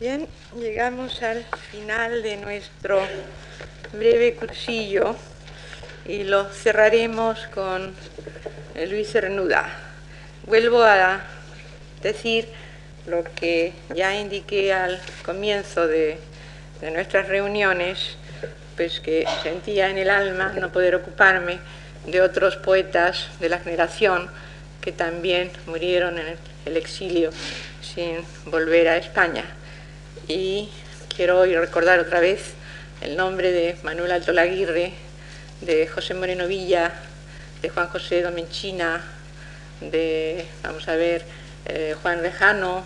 Bien, llegamos al final de nuestro breve cursillo y lo cerraremos con Luis Cernuda. Vuelvo a decir lo que ya indiqué al comienzo de nuestras reuniones, pues que sentía en el alma no poder ocuparme de otros poetas de la generación que también murieron en el exilio sin volver a España. Y quiero hoy recordar otra vez el nombre de Manuel Altolaguirre, de José Moreno Villa, de Juan José Domenchina, de, Juan Lejano,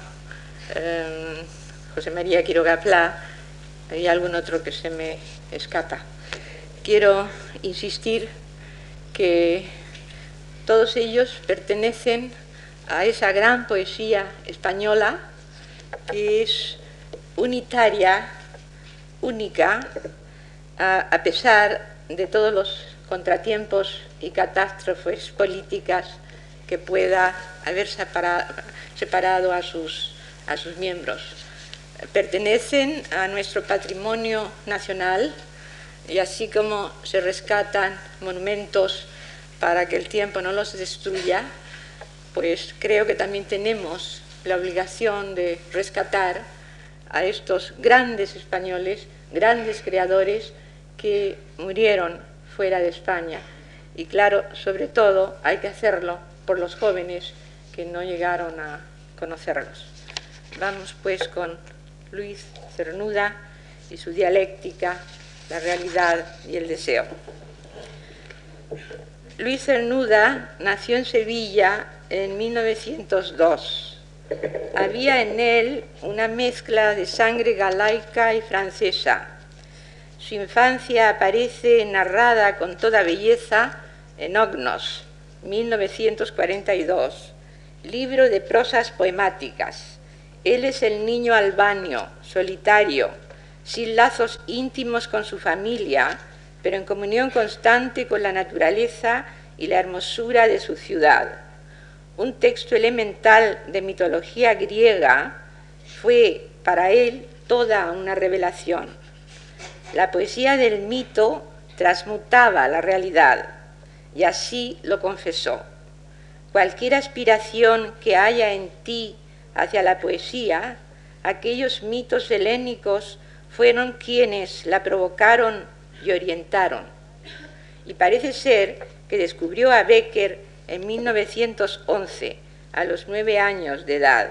José María Quiroga Pla y algún otro que se me escapa. Quiero insistir que todos ellos pertenecen a esa gran poesía española que es unitaria, única, a pesar de todos los contratiempos y catástrofes políticas que pueda haber separado a sus miembros. Pertenecen a nuestro patrimonio nacional y así como se rescatan monumentos para que el tiempo no los destruya, pues creo que también tenemos la obligación de rescatar a estos grandes españoles, grandes creadores que murieron fuera de España. Y claro, sobre todo hay que hacerlo por los jóvenes que no llegaron a conocerlos. Vamos pues con Luis Cernuda y su dialéctica, la realidad y el deseo. Luis Cernuda nació en Sevilla en 1902. Había en él una mezcla de sangre galaica y francesa. Su infancia aparece narrada con toda belleza en Ognos, 1942, libro de prosas poemáticas. Él es el niño albanio, solitario, sin lazos íntimos con su familia, pero en comunión constante con la naturaleza y la hermosura de su ciudad. Un texto elemental de mitología griega fue para él toda una revelación. La poesía del mito transmutaba la realidad, y así lo confesó. Cualquier aspiración que haya en ti hacia la poesía, aquellos mitos helénicos fueron quienes la provocaron y orientaron. Y parece ser que descubrió a Bécquer en 1911, a los 9 años de edad.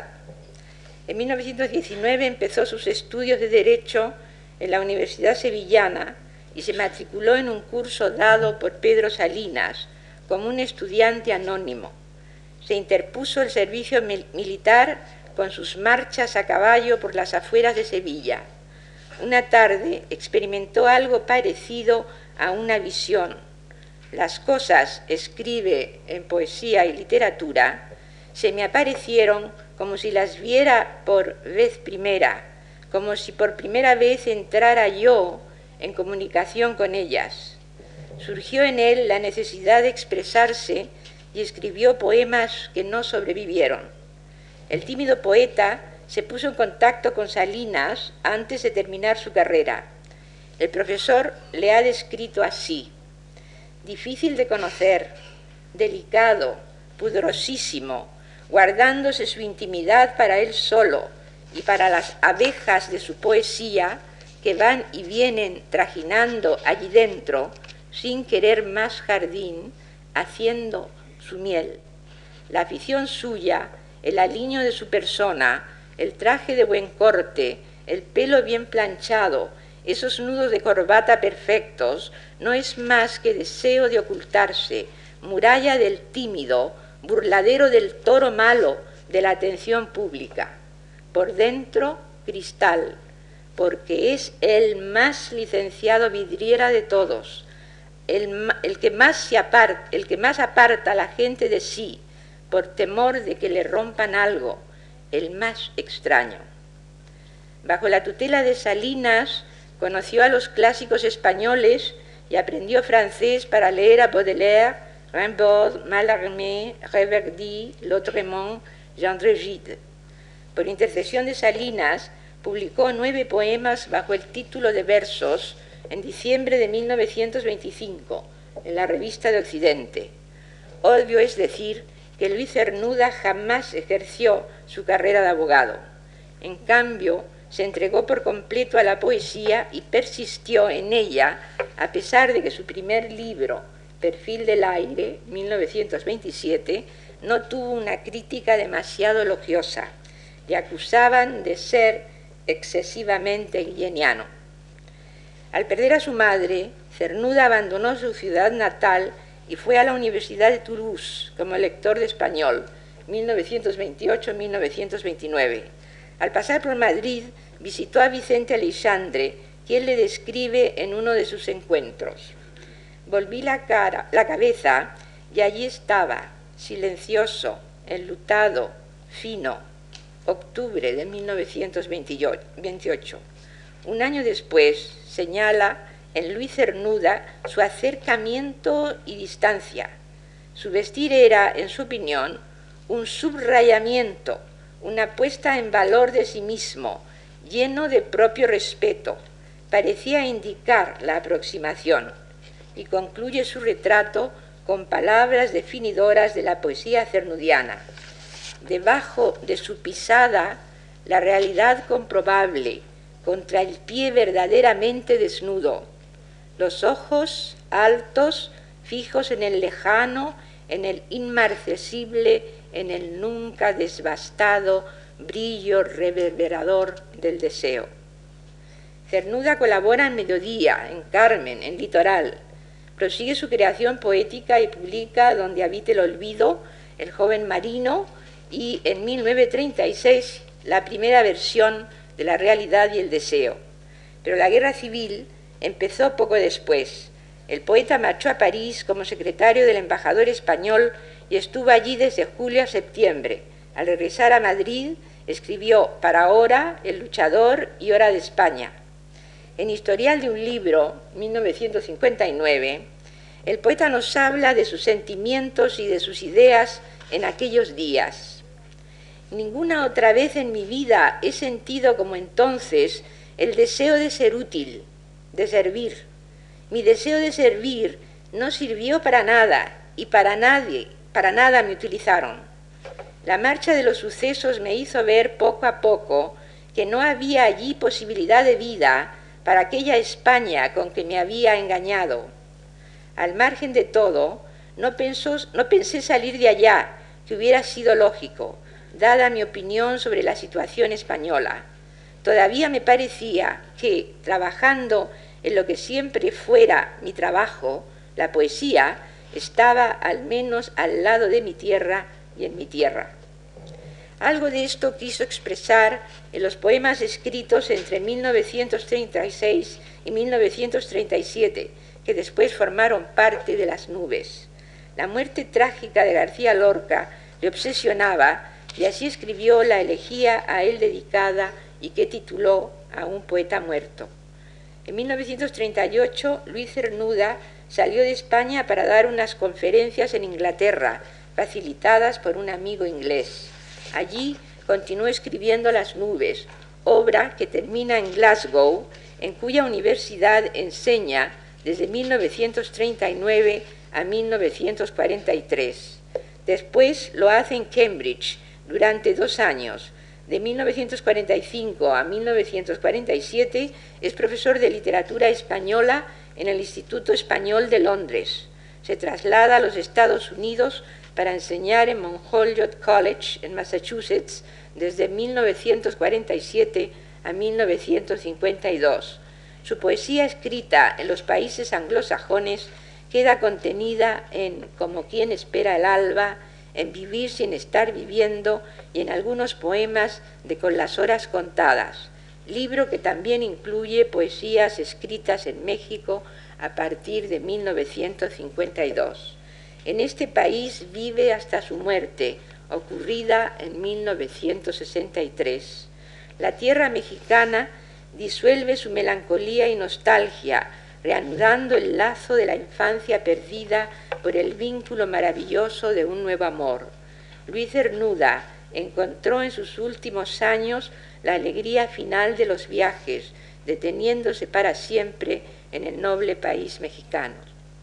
En 1919 empezó sus estudios de Derecho en la Universidad Sevillana y se matriculó en un curso dado por Pedro Salinas como un estudiante anónimo. Se interpuso el servicio militar con sus marchas a caballo por las afueras de Sevilla. Una tarde experimentó algo parecido a una visión. Las cosas, escribe en Poesía y Literatura, se me aparecieron como si las viera por vez primera, como si por primera vez entrara yo en comunicación con ellas. Surgió en él la necesidad de expresarse y escribió poemas que no sobrevivieron. El tímido poeta se puso en contacto con Salinas antes de terminar su carrera. El profesor le ha descrito así: difícil de conocer, delicado, pudorosísimo, guardándose su intimidad para él solo y para las abejas de su poesía que van y vienen trajinando allí dentro, sin querer más jardín, haciendo su miel. La afición suya, el aliño de su persona, el traje de buen corte, el pelo bien planchado, esos nudos de corbata perfectos, no es más que deseo de ocultarse, muralla del tímido, burladero del toro malo de la atención pública. Por dentro, cristal, porque es el más licenciado vidriera de todos, el que más aparta a la gente de sí, por temor de que le rompan algo, el más extraño. Bajo la tutela de Salinas, conoció a los clásicos españoles y aprendió francés para leer a Baudelaire, Rimbaud, Mallarmé, Reverdy, Lautréamont, Jean Dregide. Por intercesión de Salinas, publicó 9 poemas bajo el título de Versos en diciembre de 1925 en la Revista de Occidente. Obvio es decir que Luis Cernuda jamás ejerció su carrera de abogado. En cambio, se entregó por completo a la poesía y persistió en ella, a pesar de que su primer libro, Perfil del aire, 1927, no tuvo una crítica demasiado elogiosa. Le acusaban de ser excesivamente guilleniano. Al perder a su madre, Cernuda abandonó su ciudad natal y fue a la Universidad de Toulouse como lector de español, 1928-1929. Al pasar por Madrid, visitó a Vicente Aleixandre, quien le describe en uno de sus encuentros. Volví la cabeza y allí estaba, silencioso, enlutado, fino. Octubre de 1928. Un año después, señala en Luis Cernuda su acercamiento y distancia. Su vestir era, en su opinión, un subrayamiento, una puesta en valor de sí mismo, lleno de propio respeto. Parecía indicar la aproximación, y concluye su retrato con palabras definidoras de la poesía cernudiana. Debajo de su pisada, la realidad comprobable, contra el pie verdaderamente desnudo, los ojos altos, fijos en el lejano, en el inmarcesible, en el nunca desbastado brillo reverberador del deseo. Cernuda colabora en Mediodía, en Carmen, en Litoral. Prosigue su creación poética y publica Donde habite el olvido, El joven marino, y en 1936 la primera versión de La realidad y el deseo. Pero la guerra civil empezó poco después. El poeta marchó a París como secretario del embajador español y estuvo allí desde julio a septiembre. Al regresar a Madrid, escribió Para Hora, El luchador y Hora de España. En Historial de un libro, 1959, el poeta nos habla de sus sentimientos y de sus ideas en aquellos días. Ninguna otra vez en mi vida he sentido como entonces el deseo de ser útil, de servir. Mi deseo de servir no sirvió para nada y para nada me utilizaron. La marcha de los sucesos me hizo ver poco a poco que no había allí posibilidad de vida para aquella España con que me había engañado. Al margen de todo, no pensé salir de allá, que hubiera sido lógico, dada mi opinión sobre la situación española. Todavía me parecía que, trabajando en lo que siempre fuera mi trabajo, la poesía, estaba al menos al lado de mi tierra y en mi tierra. Algo de esto quiso expresar en los poemas escritos entre 1936 y 1937, que después formaron parte de Las nubes. La muerte trágica de García Lorca le obsesionaba y así escribió la elegía a él dedicada y que tituló A un poeta muerto. En 1938, Luis Cernuda salió de España para dar unas conferencias en Inglaterra, facilitadas por un amigo inglés. Allí continuó escribiendo Las nubes, obra que termina en Glasgow, en cuya universidad enseña desde 1939 a 1943. Después lo hace en Cambridge durante 2 años. De 1945 a 1947 es profesor de literatura española en el Instituto Español de Londres. Se traslada a los Estados Unidos para enseñar en Mount Holyoke College, en Massachusetts, desde 1947 a 1952. Su poesía escrita en los países anglosajones queda contenida en Como quien espera el alba, en Vivir sin estar viviendo y en algunos poemas de Con las horas contadas, libro que también incluye poesías escritas en México a partir de 1952. En este país vive hasta su muerte, ocurrida en 1963. La tierra mexicana disuelve su melancolía y nostalgia, reanudando el lazo de la infancia perdida por el vínculo maravilloso de un nuevo amor. Luis Cernuda encontró en sus últimos años la alegría final de los viajes, deteniéndose para siempre en el noble país mexicano.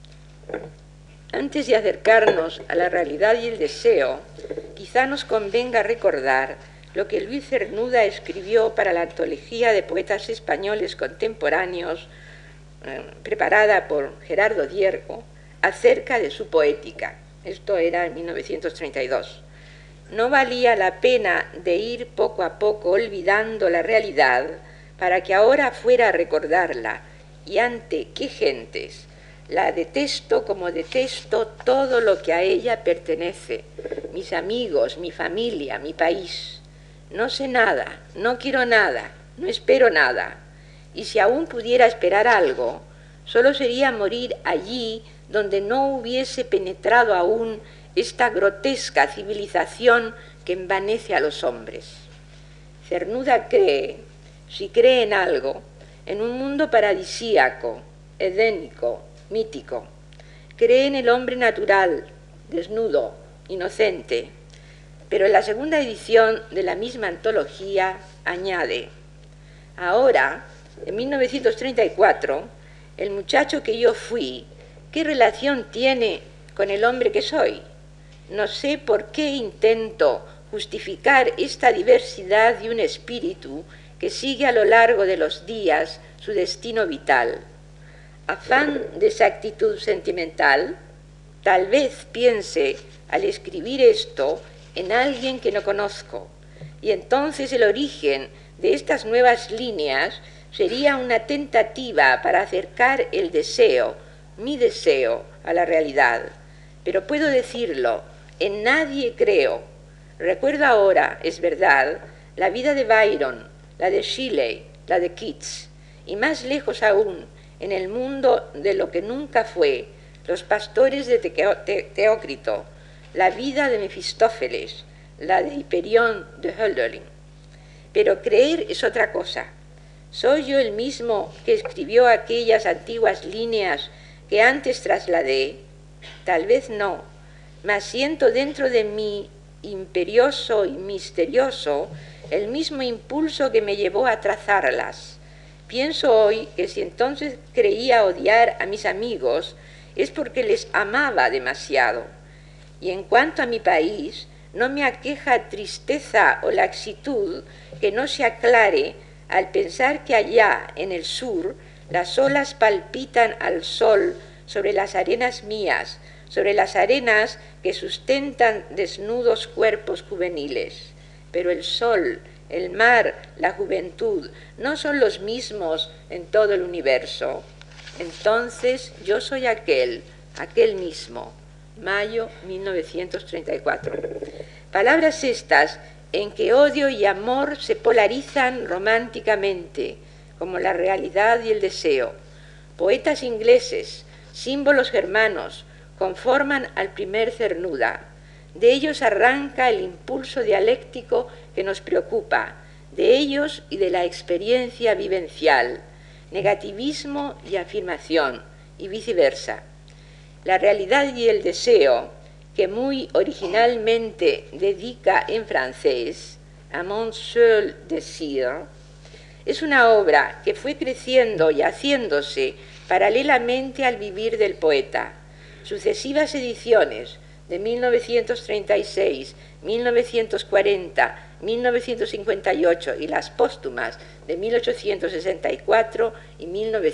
Antes de acercarnos a la realidad y el deseo, quizá nos convenga recordar lo que Luis Cernuda escribió para la antología de poetas españoles contemporáneos, preparada por Gerardo Diergo, acerca de su poética. Esto era en 1932. No valía la pena de ir poco a poco olvidando la realidad para que ahora fuera a recordarla, y ante qué gentes. La detesto como detesto todo lo que a ella pertenece, mis amigos, mi familia, mi país. No sé nada, no quiero nada, no espero nada. Y si aún pudiera esperar algo, solo sería morir allí donde no hubiese penetrado aún esta grotesca civilización que envanece a los hombres. Cernuda cree, si cree en algo, en un mundo paradisíaco, edénico, mítico. Cree en el hombre natural, desnudo, inocente. Pero en la segunda edición de la misma antología añade: ahora, en 1934, el muchacho que yo fui, ¿qué relación tiene con el hombre que soy? No sé por qué intento justificar esta diversidad de un espíritu que sigue a lo largo de los días su destino vital. ¿Afán de exactitud sentimental? Tal vez piense, al escribir esto, en alguien que no conozco, y entonces el origen de estas nuevas líneas sería una tentativa para acercar el deseo, mi deseo, a la realidad. Pero puedo decirlo, en nadie creo. Recuerdo ahora, es verdad, la vida de Byron, la de Shelley, la de Keats, y más lejos aún, en el mundo de lo que nunca fue, los pastores de Teócrito, la vida de Mefistófeles, la de Hiperión de Hölderlin. Pero creer es otra cosa. ¿Soy yo el mismo que escribió aquellas antiguas líneas que antes trasladé? Tal vez no, mas siento dentro de mí, imperioso y misterioso, el mismo impulso que me llevó a trazarlas. Pienso hoy que si entonces creía odiar a mis amigos, es porque les amaba demasiado. Y en cuanto a mi país, no me aqueja tristeza o laxitud que no se aclare al pensar que allá, en el sur, las olas palpitan al sol sobre las arenas mías, sobre las arenas que sustentan desnudos cuerpos juveniles. Pero el sol, el mar, la juventud, no son los mismos en todo el universo. Entonces yo soy aquel mismo. Mayo 1934. Palabras estas en que odio y amor se polarizan románticamente, como la realidad y el deseo. Poetas ingleses, símbolos germanos, conforman al primer Cernuda. De ellos arranca el impulso dialéctico que nos preocupa, de ellos y de la experiencia vivencial, negativismo y afirmación, y viceversa. La realidad y el deseo, que muy originalmente dedica en francés a Mon seul désir, es una obra que fue creciendo y haciéndose paralelamente al vivir del poeta. Sucesivas ediciones de 1936, 1940, 1958 y las póstumas de 1864 y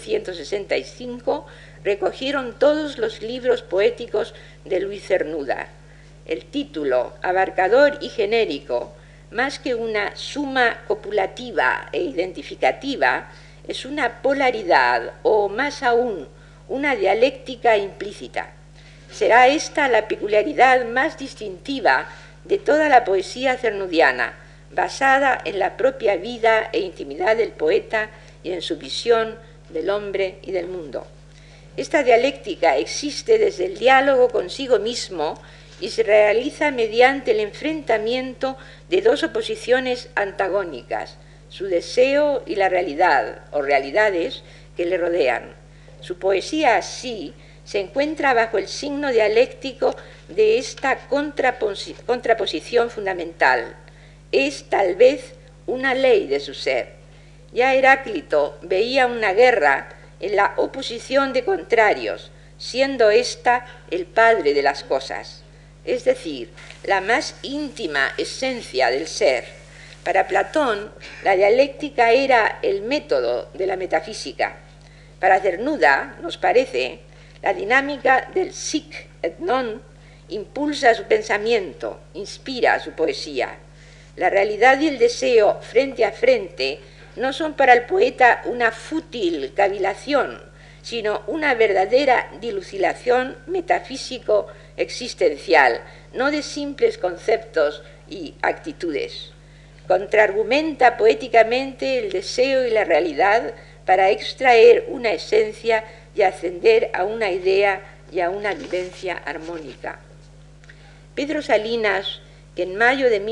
1965 recogieron todos los libros poéticos de Luis Cernuda. El título, abarcador y genérico, más que una suma copulativa e identificativa, es una polaridad o, más aún, una dialéctica implícita. Será esta la peculiaridad más distintiva de toda la poesía cernudiana, basada en la propia vida e intimidad del poeta y en su visión del hombre y del mundo. Esta dialéctica existe desde el diálogo consigo mismo y se realiza mediante el enfrentamiento de dos oposiciones antagónicas, su deseo y la realidad, o realidades, que le rodean. Su poesía así se encuentra bajo el signo dialéctico de esta contraposición fundamental. es tal vez una ley de su ser. Ya Heráclito veía una guerra en la oposición de contrarios, siendo ésta el padre de las cosas, es decir, la más íntima esencia del ser. Para Platón, la dialéctica era el método de la metafísica. Para Cernuda, nos parece, la dinámica del sic et non impulsa su pensamiento, inspira su poesía. La realidad y el deseo frente a frente no son para el poeta una fútil cavilación, sino una verdadera dilucidación metafísico-existencial, no de simples conceptos y actitudes. Contraargumenta poéticamente el deseo y la realidad para extraer una esencia y ascender a una idea y a una vivencia armónica. Pedro Salinas, que en mayo de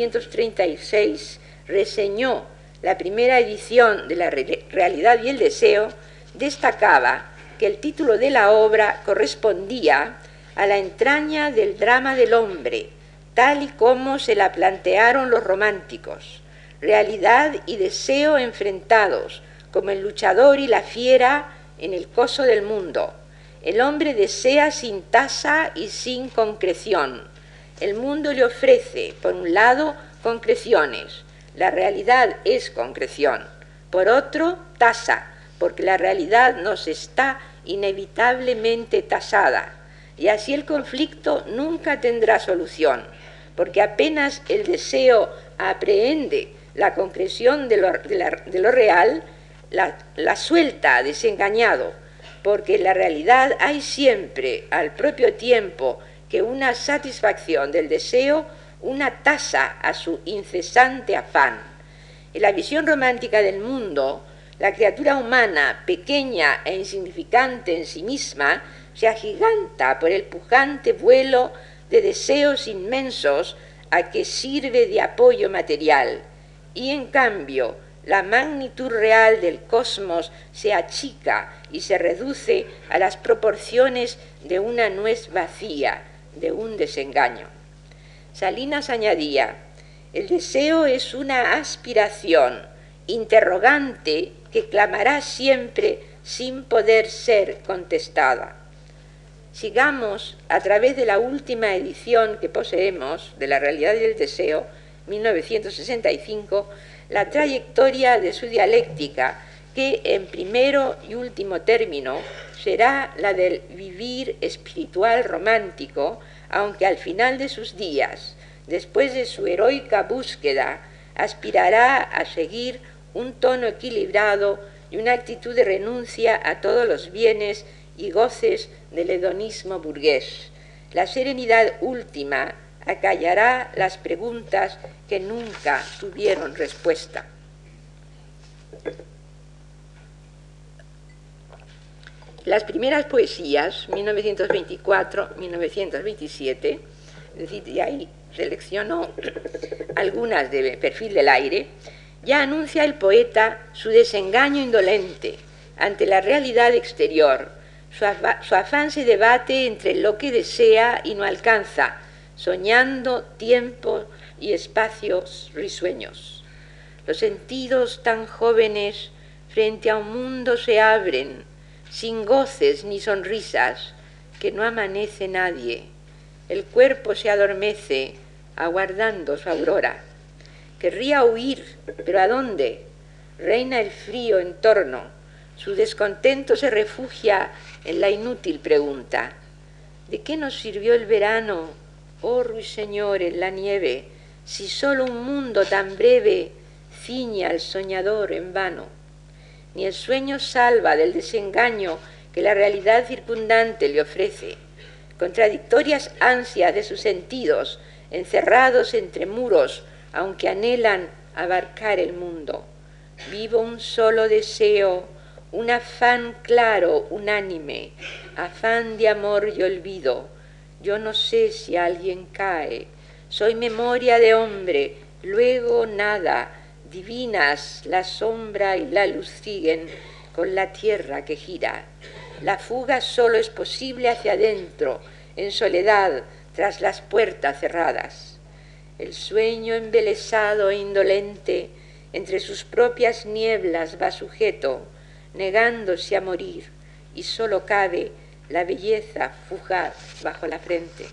1936 reseñó la primera edición de La realidad y el deseo, destacaba que el título de la obra correspondía a la entraña del drama del hombre, tal y como se la plantearon los románticos, realidad y deseo enfrentados, como el luchador y la fiera en el coso del mundo. El hombre desea sin tasa y sin concreción. El mundo le ofrece, por un lado, concreciones. La realidad es concreción. Por otro, tasa, porque la realidad nos está inevitablemente tasada. Y así el conflicto nunca tendrá solución, porque apenas el deseo aprehende la concreción de lo real, la suelta desengañado, porque en la realidad hay siempre, al propio tiempo que una satisfacción del deseo, una tasa a su incesante afán. En la visión romántica del mundo, la criatura humana, pequeña e insignificante en sí misma, se agiganta por el pujante vuelo de deseos inmensos a que sirve de apoyo material, y en cambio la magnitud real del cosmos se achica y se reduce a las proporciones de una nuez vacía, de un desengaño. Salinas añadía: el deseo es una aspiración interrogante que clamará siempre sin poder ser contestada. Sigamos, a través de la última edición que poseemos de La realidad y el deseo, 1965, la trayectoria de su dialéctica, que en primero y último término será la del vivir espiritual romántico, aunque al final de sus días, después de su heroica búsqueda, aspirará a seguir un tono equilibrado y una actitud de renuncia a todos los bienes y goces del hedonismo burgués. La serenidad última acallará las preguntas que nunca tuvieron respuesta. Las primeras poesías, 1924-1927, es decir, y ahí seleccionó algunas de Perfil del aire, ya anuncia el poeta su desengaño indolente ante la realidad exterior. Su afán se debate entre lo que desea y no alcanza, soñando tiempo y espacios risueños. Los sentidos tan jóvenes frente a un mundo se abren, sin goces ni sonrisas, que no amanece nadie. El cuerpo se adormece, aguardando su aurora. Querría huir, pero ¿a dónde? Reina el frío en torno. Su descontento se refugia en la inútil pregunta: ¿de qué nos sirvió el verano, oh ruiseñor en la nieve, si solo un mundo tan breve ciñe al soñador en vano? Ni el sueño salva del desengaño que la realidad circundante le ofrece. Contradictorias ansias de sus sentidos, encerrados entre muros, aunque anhelan abarcar el mundo. Vivo un solo deseo, un afán claro, unánime, afán de amor y olvido. Yo no sé si alguien cae, soy memoria de hombre, luego nada. Divinas la sombra y la luz siguen con la tierra que gira. La fuga solo es posible hacia adentro, en soledad, tras las puertas cerradas. El sueño embelesado e indolente entre sus propias nieblas va sujeto, negándose a morir, y solo cabe la belleza fugaz bajo la frente.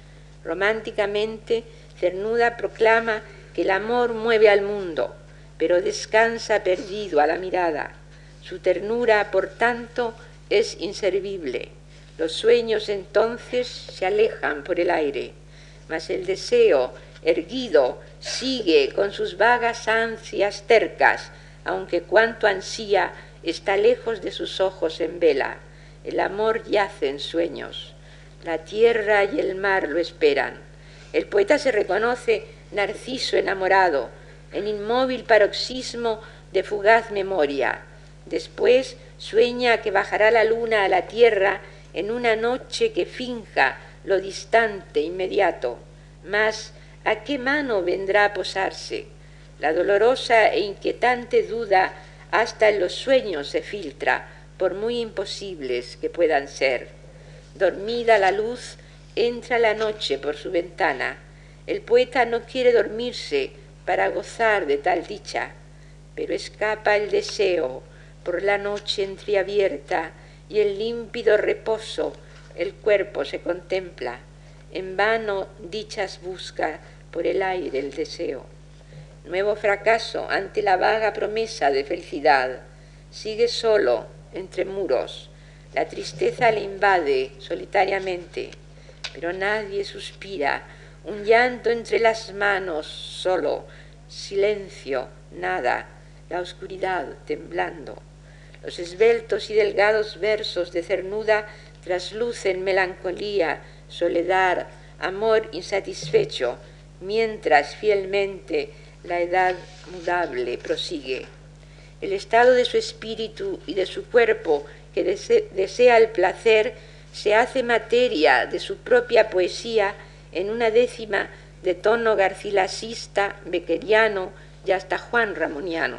Románticamente, Cernuda proclama que el amor mueve al mundo, pero descansa perdido a la mirada. Su ternura, por tanto, es inservible. Los sueños entonces se alejan por el aire, mas el deseo, erguido, sigue con sus vagas ansias tercas, aunque cuanto ansía está lejos de sus ojos en vela. El amor yace en sueños. La tierra y el mar lo esperan. El poeta se reconoce narciso enamorado, en inmóvil paroxismo de fugaz memoria. Después sueña que bajará la luna a la tierra en una noche que finja lo distante inmediato. Mas, ¿a qué mano vendrá a posarse? La dolorosa e inquietante duda hasta en los sueños se filtra, por muy imposibles que puedan ser. Dormida la luz, entra la noche por su ventana. El poeta no quiere dormirse para gozar de tal dicha, pero escapa el deseo por la noche entreabierta y el límpido reposo el cuerpo se contempla. En vano dichas busca por el aire el deseo. Nuevo fracaso ante la vaga promesa de felicidad. Sigue solo entre muros. La tristeza le invade solitariamente, pero nadie suspira. Un llanto entre las manos, solo, silencio, nada, la oscuridad temblando. Los esbeltos y delgados versos de Cernuda traslucen melancolía, soledad, amor insatisfecho, mientras fielmente la edad mudable prosigue. El estado de su espíritu y de su cuerpo que desea el placer se hace materia de su propia poesía en una décima de tono garcilasista, beckeriano y hasta Juan Ramoniano.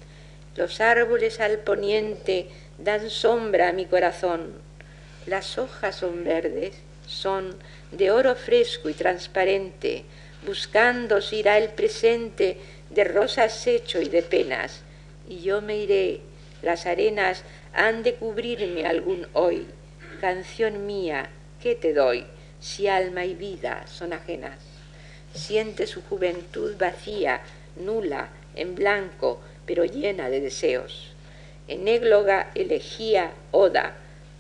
Los árboles al poniente dan sombra a mi corazón. Las hojas son verdes, son de oro fresco y transparente, buscando si irá el presente de rosas hecho y de penas. Y yo me iré, las arenas han de cubrirme algún hoy. Canción mía, ¿qué te doy si alma y vida son ajenas? Siente su juventud vacía, nula, en blanco, pero llena de deseos. En égloga elegía Oda,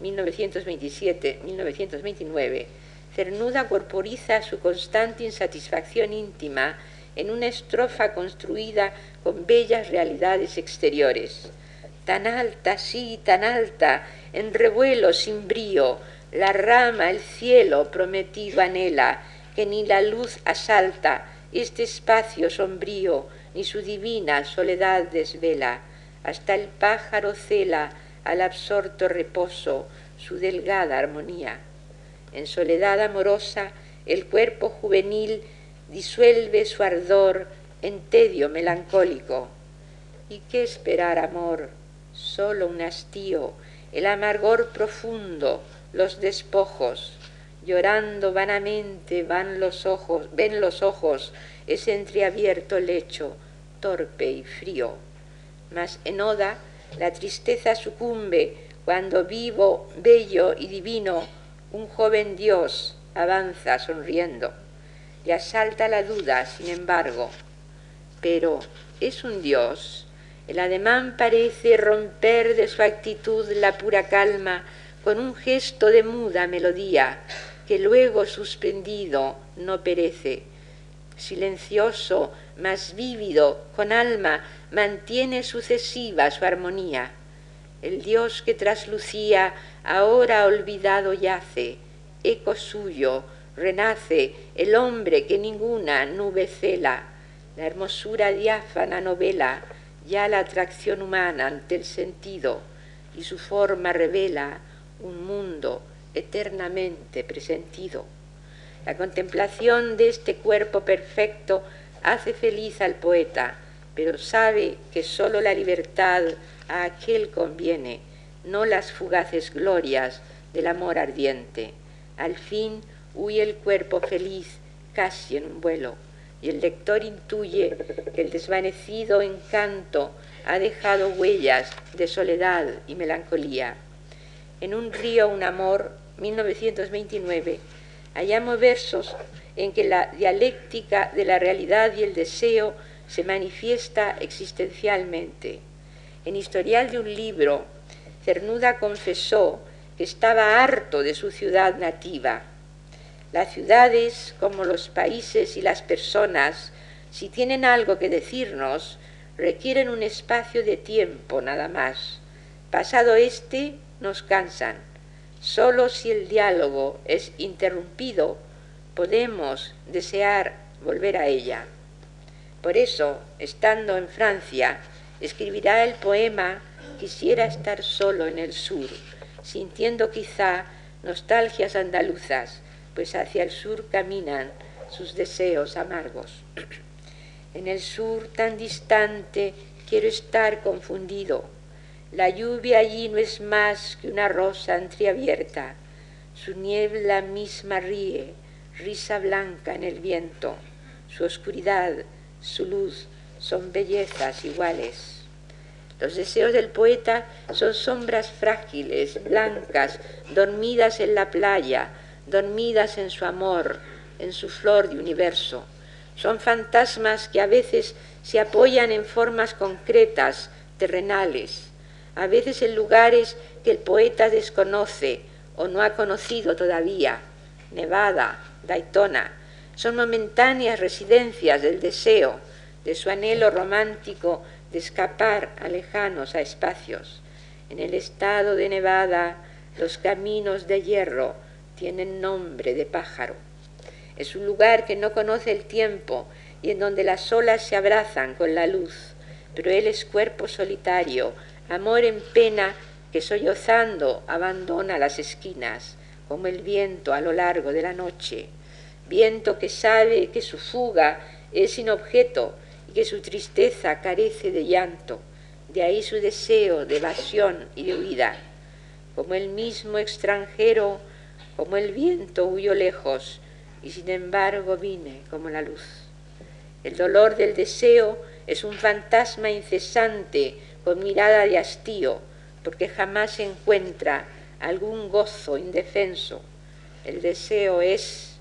1927-1929, Cernuda corporiza su constante insatisfacción íntima en una estrofa construida con bellas realidades exteriores. Tan alta, sí, tan alta, en revuelo sin brío, la rama, el cielo prometido anhela, que ni la luz asalta este espacio sombrío, ni su divina soledad desvela. Hasta el pájaro cela al absorto reposo su delgada armonía. En soledad amorosa el cuerpo juvenil disuelve su ardor en tedio melancólico. ¿Y qué esperar, amor? Solo un hastío, el amargor profundo, los despojos. Llorando vanamente ven los ojos ese entreabierto lecho, torpe y frío. Mas en Oda la tristeza sucumbe cuando vivo, bello y divino, un joven Dios avanza sonriendo. Le asalta la duda, sin embargo. Pero, ¿es un Dios? El ademán parece romper de su actitud la pura calma con un gesto de muda melodía que luego suspendido no perece. Silencioso, mas vívido, con alma, mantiene sucesiva su armonía. El Dios que traslucía ahora olvidado yace, eco suyo, renace el hombre que ninguna nube cela. La hermosura diáfana novela ya la atracción humana ante el sentido, y su forma revela un mundo eternamente presentido. La contemplación de este cuerpo perfecto hace feliz al poeta, pero sabe que sólo la libertad a aquel conviene, no las fugaces glorias del amor ardiente. Al fin huye el cuerpo feliz, casi en un vuelo. y el lector intuye que el desvanecido encanto ha dejado huellas de soledad y melancolía. En Un río, un amor, 1929, hallamos versos en que la dialéctica de la realidad y el deseo se manifiesta existencialmente. En Historial de un libro, Cernuda confesó que estaba harto de su ciudad nativa. Las ciudades, como los países y las personas, si tienen algo que decirnos, requieren un espacio de tiempo nada más. Pasado este, nos cansan. Solo si el diálogo es interrumpido, podemos desear volver a ella. Por eso, estando en Francia, escribirá el poema Quisiera estar solo en el sur, sintiendo quizá nostalgias andaluzas, pues hacia el sur caminan sus deseos amargos. En el sur tan distante quiero estar confundido. La lluvia allí no es más que una rosa entreabierta. Su niebla misma ríe, risa blanca en el viento. Su oscuridad, su luz, son bellezas iguales. Los deseos del poeta son sombras frágiles, blancas, dormidas en la playa, dormidas en su amor, en su flor de universo. Son fantasmas que a veces se apoyan en formas concretas, terrenales, a veces en lugares que el poeta desconoce o no ha conocido todavía. Nevada, Daytona, son momentáneas residencias del deseo, de su anhelo romántico de escapar a lejanos a espacios. En el estado de Nevada, los caminos de hierro tienen nombre de pájaro. Es un lugar que no conoce el tiempo y en donde las olas se abrazan con la luz, pero él es cuerpo solitario, amor en pena que sollozando abandona las esquinas, como el viento a lo largo de la noche, viento que sabe que su fuga es sin objeto y que su tristeza carece de llanto, de ahí su deseo de evasión y de huida. Como el mismo extranjero, como el viento huyó lejos, y sin embargo vine como la luz. El dolor del deseo es un fantasma incesante con mirada de hastío, porque jamás se encuentra algún gozo indefenso. El deseo es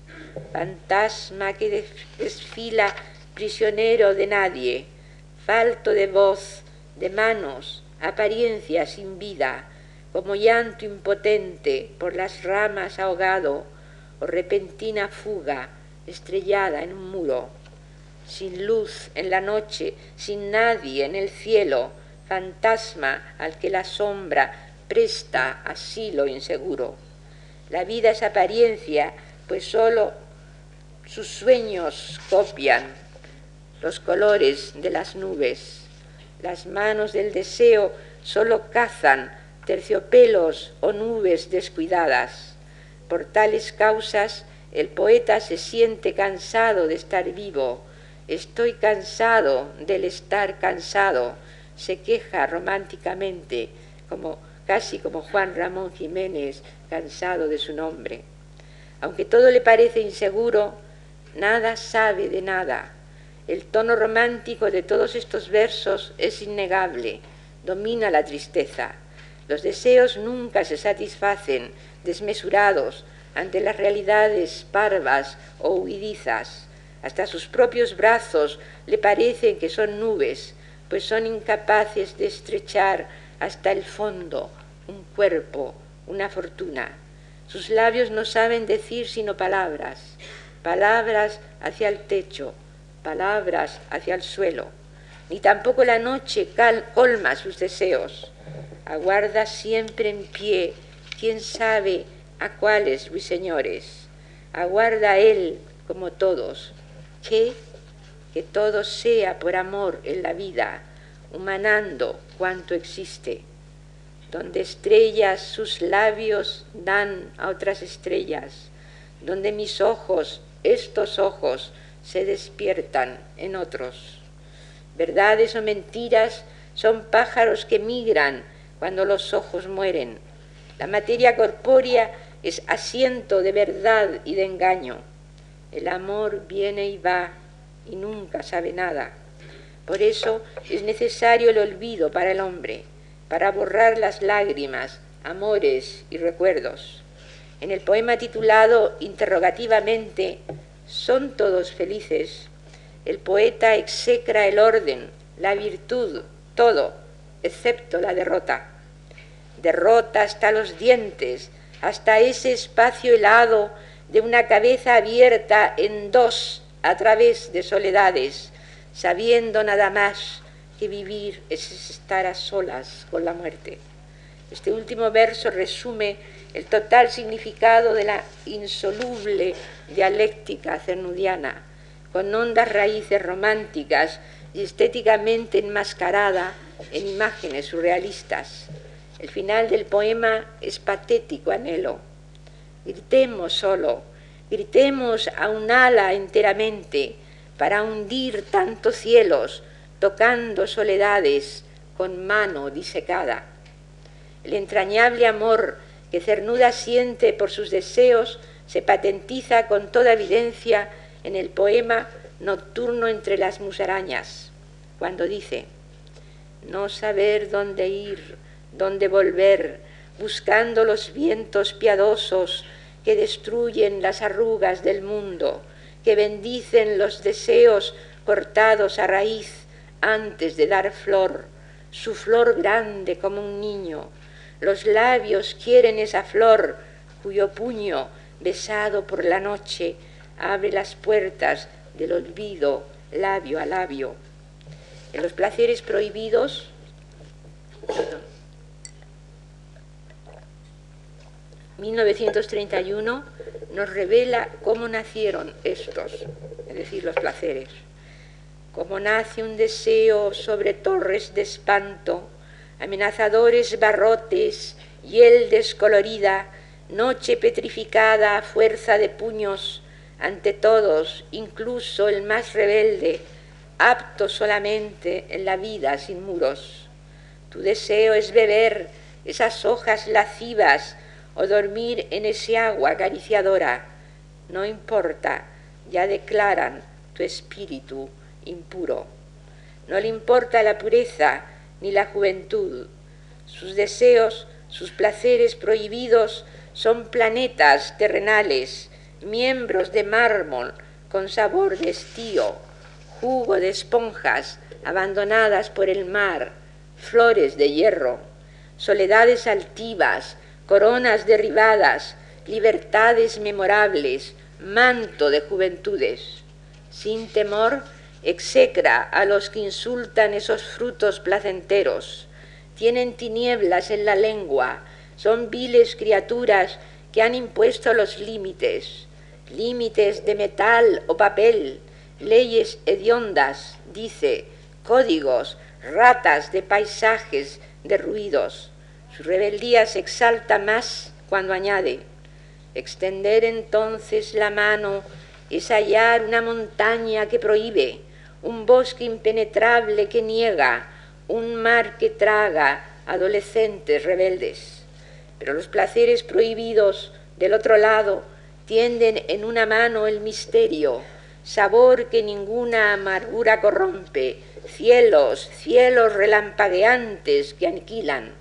fantasma que desfila prisionero de nadie, falto de voz, de manos, apariencia sin vida, como llanto impotente por las ramas ahogado o repentina fuga estrellada en un muro. Sin luz en la noche, sin nadie en el cielo, fantasma al que la sombra presta asilo inseguro. La vida es apariencia, pues solo sus sueños copian los colores de las nubes. Las manos del deseo solo cazan terciopelos o nubes descuidadas. Por tales causas, el poeta se siente cansado de estar vivo. Estoy cansado del estar cansado, se queja románticamente, casi como Juan Ramón Jiménez, cansado de su nombre. Aunque todo le parece inseguro, nada sabe de nada. El tono romántico de todos estos versos es innegable, domina la tristeza. Los deseos nunca se satisfacen, desmesurados, ante las realidades parvas o huidizas. Hasta sus propios brazos le parecen que son nubes, pues son incapaces de estrechar hasta el fondo un cuerpo, una fortuna. Sus labios no saben decir sino palabras, palabras hacia el techo, palabras hacia el suelo. Ni tampoco la noche colma sus deseos. Aguarda siempre en pie, quién sabe a cuáles ruiseñores. Aguarda él como todos. Que todo sea por amor en la vida, humanando cuanto existe. Donde estrellas sus labios dan a otras estrellas, donde mis ojos, estos ojos, se despiertan en otros. Verdades o mentiras son pájaros que migran cuando los ojos mueren. La materia corpórea es asiento de verdad y de engaño. El amor viene y va, y nunca sabe nada. Por eso es necesario el olvido para el hombre, para borrar las lágrimas, amores y recuerdos. En el poema titulado interrogativamente ¿son todos felices?, el poeta execra el orden, la virtud, todo, excepto la derrota. Derrota hasta los dientes, hasta ese espacio helado de una cabeza abierta en dos a través de soledades, sabiendo nada más que vivir es estar a solas con la muerte. Este último verso resume el total significado de la insoluble dialéctica cernudiana, con hondas raíces románticas y estéticamente enmascarada en imágenes surrealistas. El final del poema es patético anhelo. Gritemos solo, gritemos a un ala enteramente para hundir tantos cielos, tocando soledades con mano disecada. El entrañable amor que Cernuda siente por sus deseos se patentiza con toda evidencia en el poema Nocturno entre las musarañas, cuando dice: no saber dónde ir, dónde volver, buscando los vientos piadosos que destruyen las arrugas del mundo, que bendicen los deseos cortados a raíz antes de dar flor, su flor grande como un niño. Los labios quieren esa flor cuyo puño, besado por la noche, abre las puertas del olvido labio a labio. En los placeres prohibidos, 1931 nos revela cómo nacieron estos, es decir, los placeres. Cómo nace un deseo sobre torres de espanto, amenazadores barrotes, hiel descolorida, noche petrificada a fuerza de puños, ante todos, incluso el más rebelde, apto solamente en la vida sin muros. Tu deseo es beber esas hojas lascivas o dormir en ese agua acariciadora. No importa, ya declaran tu espíritu impuro. No le importa la pureza ni la juventud. Sus deseos, sus placeres prohibidos son planetas terrenales, miembros de mármol con sabor de estío, jugo de esponjas abandonadas por el mar, flores de hierro, soledades altivas, coronas derribadas, libertades memorables, manto de juventudes. Sin temor, execra a los que insultan esos frutos placenteros. Tienen tinieblas en la lengua, son viles criaturas que han impuesto los límites, límites de metal o papel, leyes hediondas, dice, códigos, ratas de paisajes, de ruidos. Su rebeldía se exalta más cuando añade: extender entonces la mano es hallar una montaña que prohíbe, un bosque impenetrable que niega, un mar que traga adolescentes rebeldes. Pero los placeres prohibidos, del otro lado, tienden en una mano el misterio, sabor que ninguna amargura corrompe, cielos, cielos relampagueantes que aniquilan.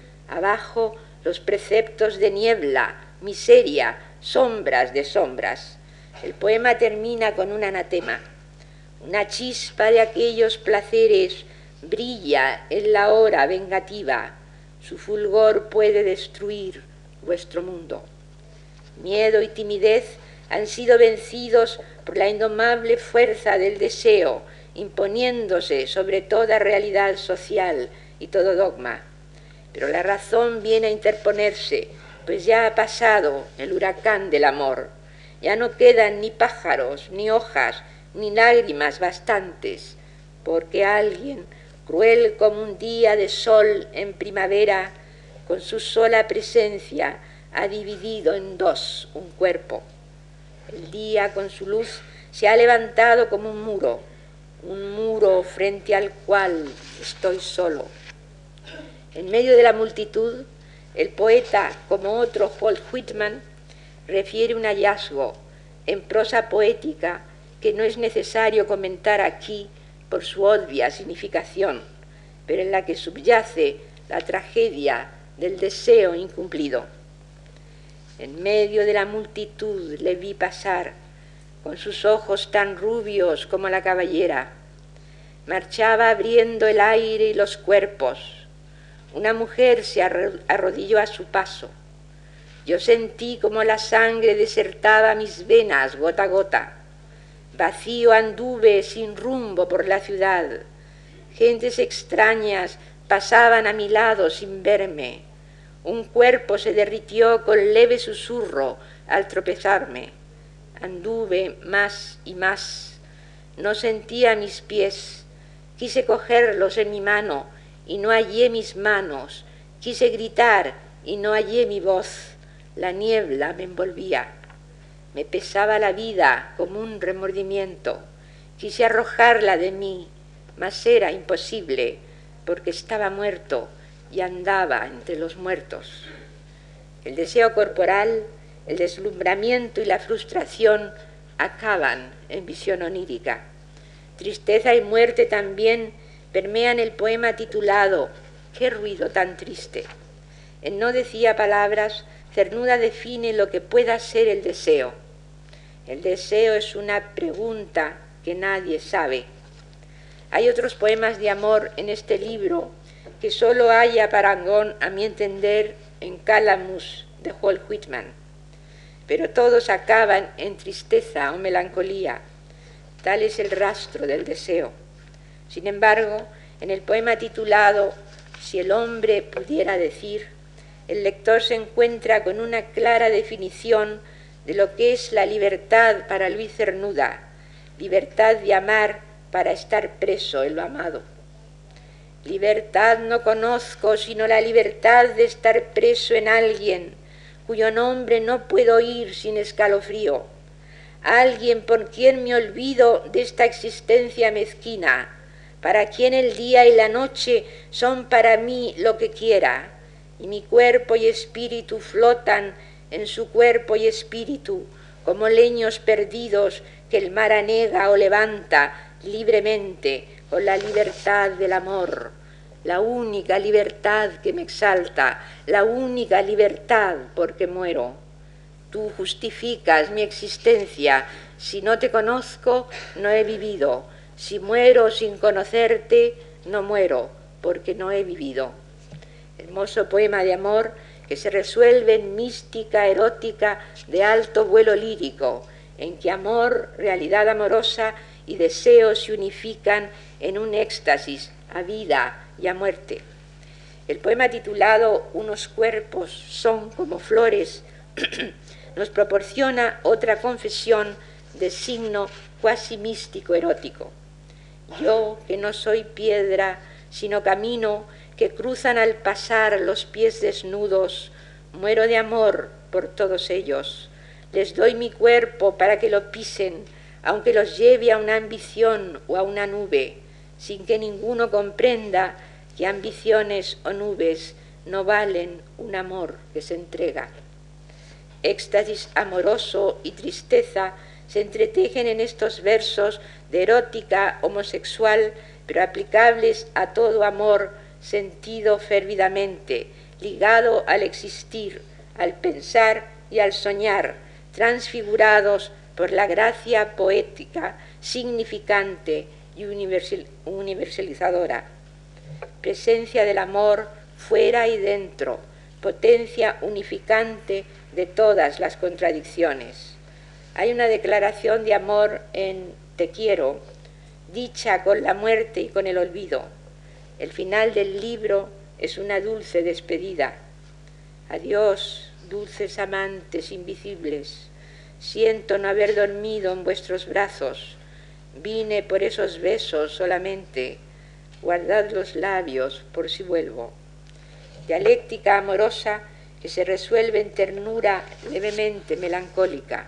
Abajo los preceptos de niebla, miseria, sombras de sombras. El poema termina con un anatema. Una chispa de aquellos placeres brilla en la hora vengativa. Su fulgor puede destruir vuestro mundo. Miedo y timidez han sido vencidos por la indomable fuerza del deseo, imponiéndose sobre toda realidad social y todo dogma. Pero la razón viene a interponerse, pues ya ha pasado el huracán del amor. Ya no quedan ni pájaros, ni hojas, ni lágrimas bastantes, porque alguien, cruel como un día de sol en primavera, con su sola presencia ha dividido en dos un cuerpo. El día con su luz se ha levantado como un muro frente al cual estoy solo. En medio de la multitud, el poeta, como otro Walt Whitman, refiere un hallazgo en prosa poética que no es necesario comentar aquí por su obvia significación, pero en la que subyace la tragedia del deseo incumplido. En medio de la multitud le vi pasar, con sus ojos tan rubios como la cabellera. Marchaba abriendo el aire y los cuerpos. Una mujer se arrodilló a su paso. Yo sentí como la sangre desertaba mis venas gota a gota. Vacío anduve sin rumbo por la ciudad. Gentes extrañas pasaban a mi lado sin verme. Un cuerpo se derritió con leve susurro al tropezarme. Anduve más y más. No sentía mis pies. Quise cogerlos en mi mano y no hallé mis manos. Quise gritar y no hallé mi voz. La niebla me envolvía. Me pesaba la vida como un remordimiento. Quise arrojarla de mí, mas era imposible, porque estaba muerto y andaba entre los muertos. El deseo corporal, el deslumbramiento y la frustración acaban en visión onírica. Tristeza y muerte también permean el poema titulado «Qué ruido tan triste». En No decía palabras, Cernuda define lo que pueda ser el deseo. El deseo es una pregunta que nadie sabe. Hay otros poemas de amor en este libro que solo haya parangón, a mi entender, en Calamus de Walt Whitman. Pero todos acaban en tristeza o melancolía. Tal es el rastro del deseo. Sin embargo, en el poema titulado Si el hombre pudiera decir, el lector se encuentra con una clara definición de lo que es la libertad para Luis Cernuda, libertad de amar para estar preso en lo amado. Libertad no conozco sino la libertad de estar preso en alguien cuyo nombre no puedo oír sin escalofrío, alguien por quien me olvido de esta existencia mezquina, para quien el día y la noche son para mí lo que quiera, y mi cuerpo y espíritu flotan en su cuerpo y espíritu como leños perdidos que el mar anega o levanta libremente con la libertad del amor, la única libertad que me exalta, la única libertad porque muero. Tú justificas mi existencia. Si no te conozco, no he vivido. Si muero sin conocerte, no muero, porque no he vivido. Hermoso poema de amor que se resuelve en mística erótica de alto vuelo lírico, en que amor, realidad amorosa y deseo se unifican en un éxtasis a vida y a muerte. El poema titulado Unos cuerpos son como flores nos proporciona otra confesión de signo cuasi místico erótico. Yo, que no soy piedra, sino camino que cruzan al pasar los pies desnudos, muero de amor por todos ellos. Les doy mi cuerpo para que lo pisen, aunque los lleve a una ambición o a una nube, sin que ninguno comprenda que ambiciones o nubes no valen un amor que se entrega. Éxtasis amoroso y tristeza se entretejen en estos versos de erótica homosexual, pero aplicables a todo amor sentido fervidamente, ligado al existir, al pensar y al soñar, transfigurados por la gracia poética, significante y universalizadora. Presencia del amor fuera y dentro, potencia unificante de todas las contradicciones. Hay una declaración de amor en Te quiero, dicha con la muerte y con el olvido. El final del libro es una dulce despedida. Adiós, dulces amantes invisibles. Siento no haber dormido en vuestros brazos. Vine por esos besos solamente. Guardad los labios por si vuelvo. Dialéctica amorosa que se resuelve en ternura levemente melancólica.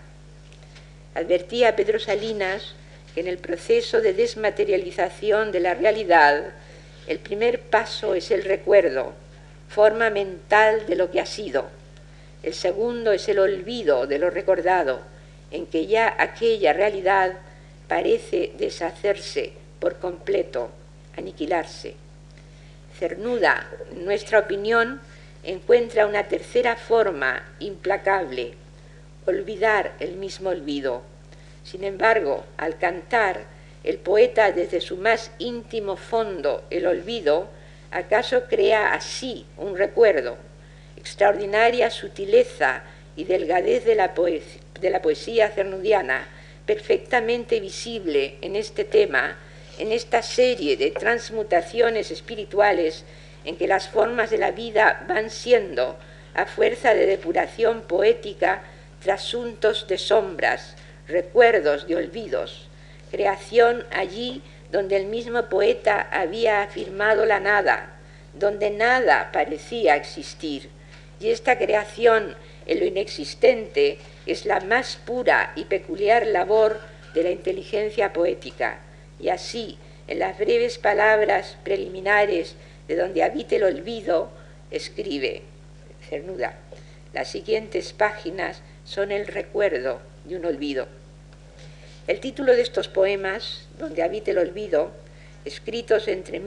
Advertía a Pedro Salinas que en el proceso de desmaterialización de la realidad, el primer paso es el recuerdo, forma mental de lo que ha sido. El segundo es el olvido de lo recordado, en que ya aquella realidad parece deshacerse por completo, aniquilarse. Cernuda, en nuestra opinión, encuentra una tercera forma implacable: olvidar el mismo olvido. Sin embargo, al cantar, el poeta desde su más íntimo fondo, el olvido, acaso crea así un recuerdo. Extraordinaria sutileza y delgadez de la poesía cernudiana, perfectamente visible en este tema, en esta serie de transmutaciones espirituales en que las formas de la vida van siendo, a fuerza de depuración poética, trasuntos de sombras, recuerdos de olvidos, creación allí donde el mismo poeta había afirmado la nada, donde nada parecía existir. Y esta creación en lo inexistente es la más pura y peculiar labor de la inteligencia poética. Y así, en las breves palabras preliminares de donde habite el olvido, escribe Cernuda: las siguientes páginas son el recuerdo de un olvido. El título de estos poemas, Donde habite el olvido, escritos entre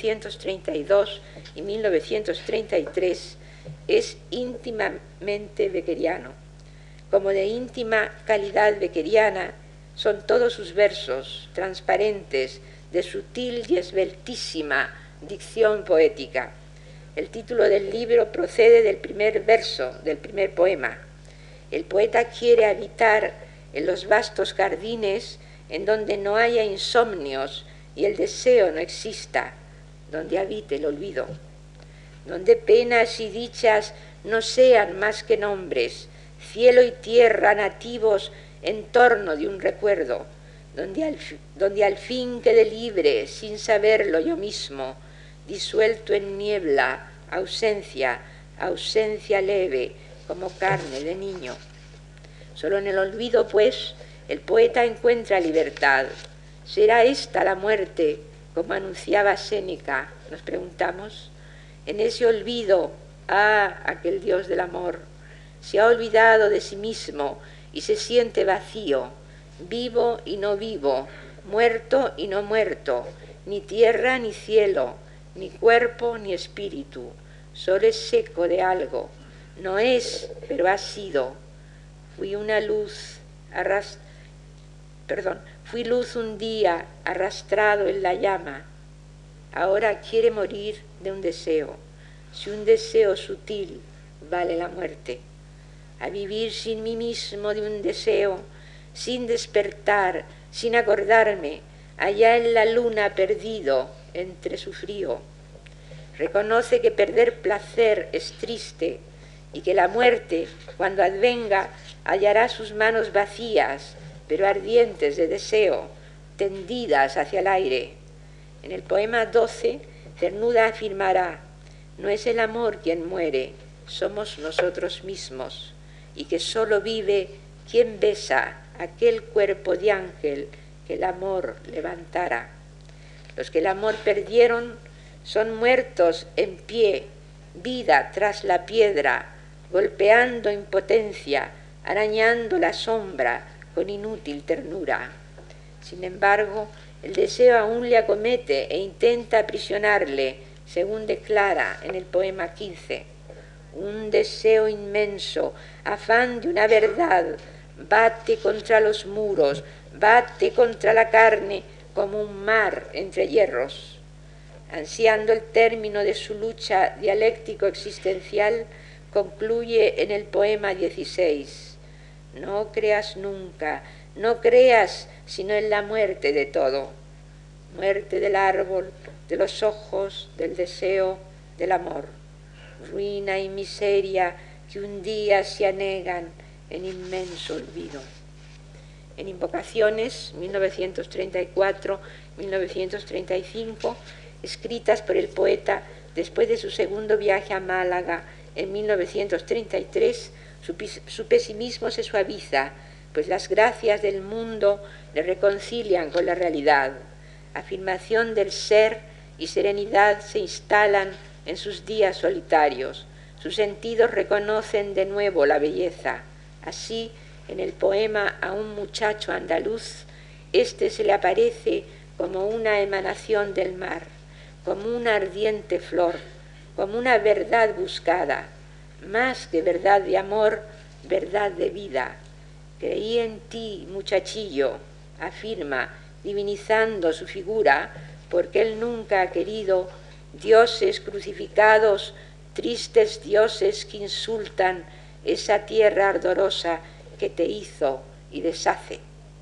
1932 y 1933, es íntimamente beckeriano. Como de íntima calidad beckeriana, son todos sus versos transparentes, de sutil y esbeltísima dicción poética. El título del libro procede del primer verso del primer poema. El poeta quiere habitar en los vastos jardines en donde no haya insomnios y el deseo no exista, donde habite el olvido, donde penas y dichas no sean más que nombres, cielo y tierra nativos en torno de un recuerdo, donde al fin quede libre, sin saberlo yo mismo, disuelto en niebla, ausencia leve, como carne de niño. Solo en el olvido, pues, el poeta encuentra libertad. ¿Será esta la muerte, como anunciaba Séneca? Nos preguntamos. En ese olvido, aquel Dios del amor se ha olvidado de sí mismo y se siente vacío, vivo y no vivo, muerto y no muerto, ni tierra ni cielo, ni cuerpo ni espíritu. Solo es seco de algo. No es, pero ha sido. Fui luz un día arrastrado en la llama. Ahora quiere morir de un deseo. Si un deseo sutil vale la muerte. A vivir sin mí mismo de un deseo, sin despertar, sin acordarme, allá en la luna perdido entre su frío. Reconoce que perder placer es triste y que la muerte, cuando advenga, hallará sus manos vacías, pero ardientes de deseo, tendidas hacia el aire. En el poema 12, Cernuda afirmará: no es el amor quien muere, somos nosotros mismos, y que solo vive quien besa aquel cuerpo de ángel que el amor levantara. Los que el amor perdieron son muertos en pie, vida tras la piedra, golpeando impotencia, arañando la sombra con inútil ternura. Sin embargo, el deseo aún le acomete e intenta aprisionarle, según declara en el poema 15. Un deseo inmenso, afán de una verdad, bate contra los muros, bate contra la carne como un mar entre hierros. Ansiando el término de su lucha dialéctico-existencial, concluye en el poema 16. No creas nunca, no creas sino en la muerte de todo. Muerte del árbol, de los ojos, del deseo, del amor. Ruina y miseria que un día se anegan en inmenso olvido. En Invocaciones, 1934-1935, escritas por el poeta después de su segundo viaje a Málaga en 1933, su pesimismo se suaviza, pues las gracias del mundo le reconcilian con la realidad. Afirmación del ser y serenidad se instalan en sus días solitarios. Sus sentidos reconocen de nuevo la belleza. Así, en el poema A un muchacho andaluz, Este se le aparece como una emanación del mar, como una ardiente flor, como una verdad buscada, más que verdad de amor, verdad de vida. Creí en ti, muchachillo, afirma, divinizando su figura, porque él nunca ha querido dioses crucificados, tristes dioses que insultan esa tierra ardorosa que te hizo y deshace.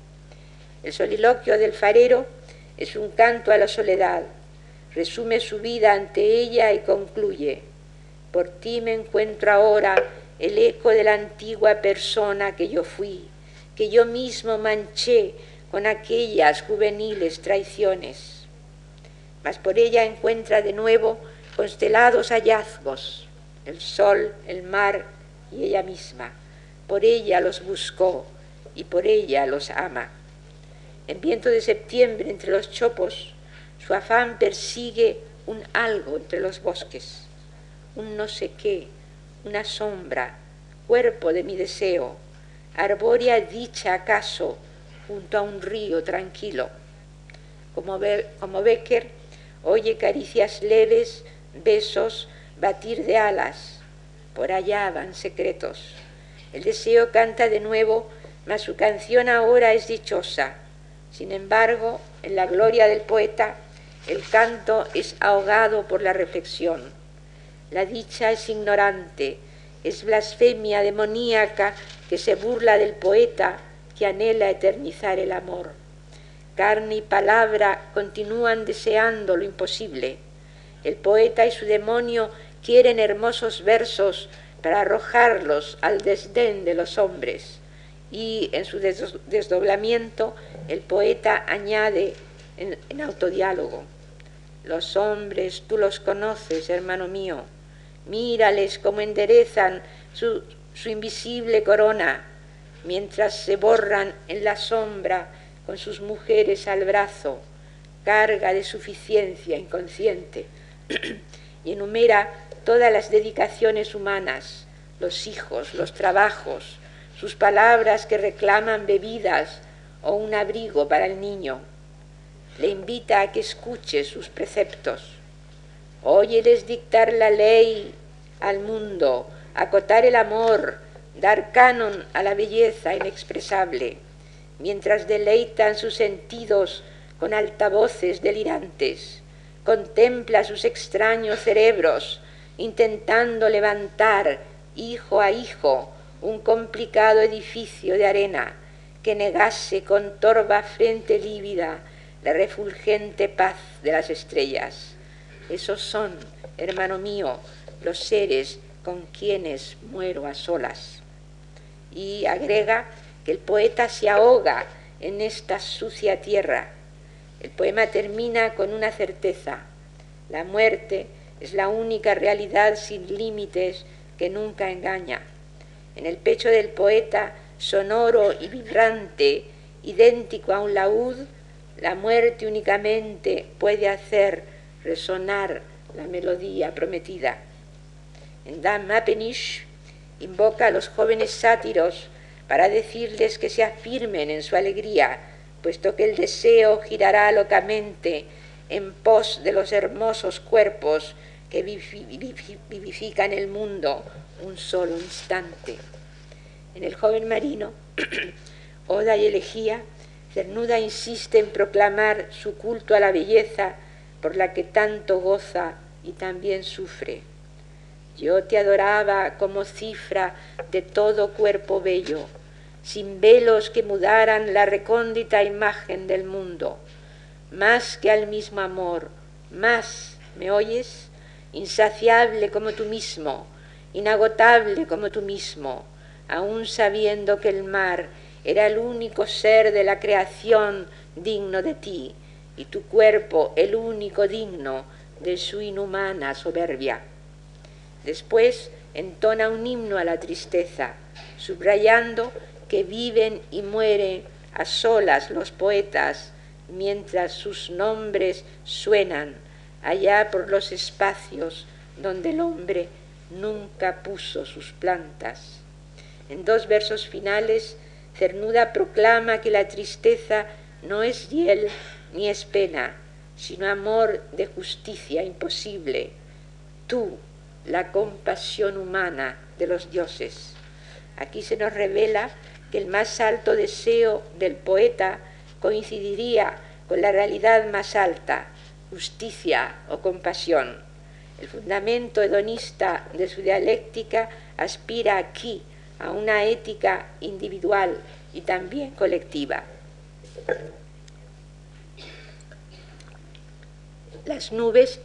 El soliloquio del farero es un canto a la soledad, resume su vida ante ella y concluye: por ti me encuentro ahora el eco de la antigua persona que yo fui, que yo mismo manché con aquellas juveniles traiciones. Mas por ella encuentra de nuevo constelados hallazgos, el sol, el mar y ella misma. Por ella los buscó y por ella los ama. En viento de septiembre entre los chopos, su afán persigue un algo entre los bosques, un no sé qué, una sombra, cuerpo de mi deseo, arbórea dicha acaso junto a un río tranquilo. Como Becker, oye caricias leves, besos, batir de alas. Por allá van secretos. El deseo canta de nuevo, mas su canción ahora es dichosa. Sin embargo, en la gloria del poeta, el canto es ahogado por la reflexión. La dicha es ignorante, es blasfemia demoníaca que se burla del poeta que anhela eternizar el amor. Carne y palabra continúan deseando lo imposible. El poeta y su demonio quieren hermosos versos para arrojarlos al desdén de los hombres. Y en su desdoblamiento el poeta añade en autodiálogo: los hombres tú los conoces, hermano mío, mírales cómo enderezan su invisible corona, mientras se borran en la sombra con sus mujeres al brazo, carga de suficiencia inconsciente, y enumera todas las dedicaciones humanas, los hijos, los trabajos, sus palabras que reclaman bebidas o un abrigo para el niño. Le invita a que escuche sus preceptos. Óyeles dictar la ley al mundo, acotar el amor, dar canon a la belleza inexpresable, mientras deleitan sus sentidos con altavoces delirantes. Contempla sus extraños cerebros, intentando levantar, hijo a hijo, un complicado edificio de arena que negase con torva frente lívida la refulgente paz de las estrellas. Esos son, hermano mío, los seres con quienes muero a solas. Y agrega que el poeta se ahoga en esta sucia tierra. El poema termina con una certeza: la muerte es la única realidad sin límites que nunca engaña. En el pecho del poeta, sonoro y vibrante, idéntico a un laúd, la muerte únicamente puede hacer resonar la melodía prometida. En Dan Mapenish invoca a los jóvenes sátiros para decirles que se afirmen en su alegría, puesto que el deseo girará locamente en pos de los hermosos cuerpos que vivifican el mundo un solo instante. En el joven marino, Oda y Elegía, Cernuda insiste en proclamar su culto a la belleza por la que tanto goza y también sufre. Yo te adoraba como cifra de todo cuerpo bello, sin velos que mudaran la recóndita imagen del mundo, más que al mismo amor, más, ¿me oyes?, insaciable como tú mismo, inagotable como tú mismo, aún sabiendo que el mar era el único ser de la creación digno de ti, y tu cuerpo el único digno de su inhumana soberbia. Después entona un himno a la tristeza, subrayando que viven y mueren a solas los poetas, mientras sus nombres suenan allá por los espacios donde el hombre nunca puso sus plantas. En dos versos finales, Cernuda proclama que la tristeza no es hiel ni es pena, sino amor de justicia imposible. Tú, la compasión humana de los dioses. Aquí se nos revela que el más alto deseo del poeta coincidiría con la realidad más alta, justicia o compasión. El fundamento hedonista de su dialéctica aspira aquí a una ética individual y también colectiva. Las nubes,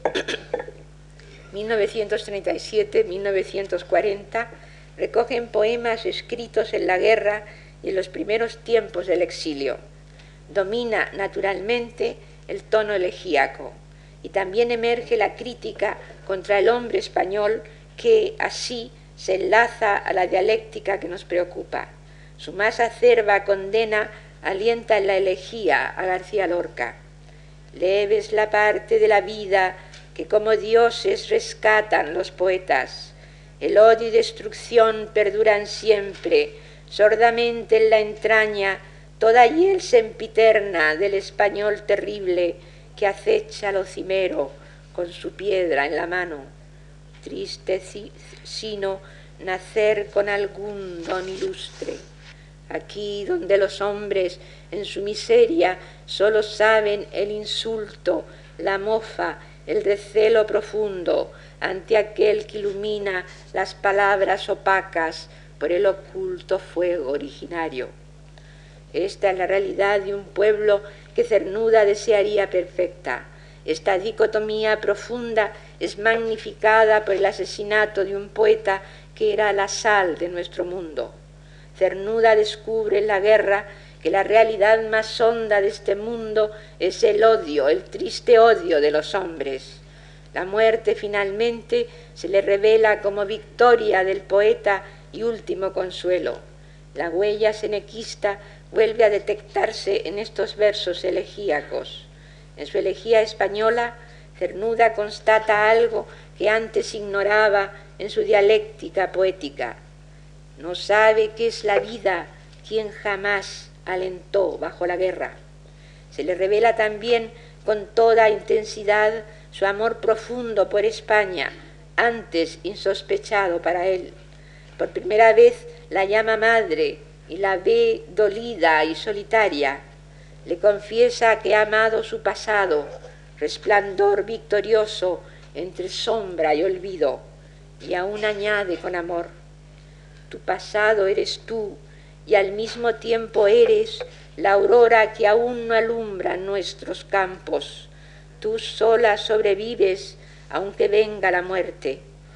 1937-1940, recogen poemas escritos en la guerra y en los primeros tiempos del exilio. Domina naturalmente el tono elegíaco y también emerge la crítica contra el hombre español que así se enlaza a la dialéctica que nos preocupa. Su más acerba condena alienta en la elegía a García Lorca. Leve es la parte de la vida que como dioses rescatan los poetas. El odio y destrucción perduran siempre, sordamente en la entraña, toda hiel sempiterna del español terrible que acecha lo cimero con su piedra en la mano. Triste sino nacer con algún don ilustre. Aquí donde los hombres en su miseria solo saben el insulto, la mofa, el recelo profundo ante aquel que ilumina las palabras opacas por el oculto fuego originario. Esta es la realidad de un pueblo que Cernuda desearía perfecta. Esta dicotomía profunda es magnificada por el asesinato de un poeta que era la sal de nuestro mundo. Cernuda descubre en la guerra que la realidad más honda de este mundo es el odio, el triste odio de los hombres. La muerte finalmente se le revela como victoria del poeta y último consuelo. La huella senequista vuelve a detectarse en estos versos elegíacos. En su elegía española, Cernuda constata algo que antes ignoraba en su dialéctica poética. No sabe qué es la vida quien jamás alentó bajo la guerra. Se le revela también con toda intensidad su amor profundo por España, antes insospechado para él. Por primera vez la llama madre y la ve dolida y solitaria. Le confiesa que ha amado su pasado, resplandor victorioso entre sombra y olvido, y aún añade con amor: tu pasado eres tú, y al mismo tiempo eres la aurora que aún no alumbra nuestros campos. Tú sola sobrevives, aunque venga la muerte.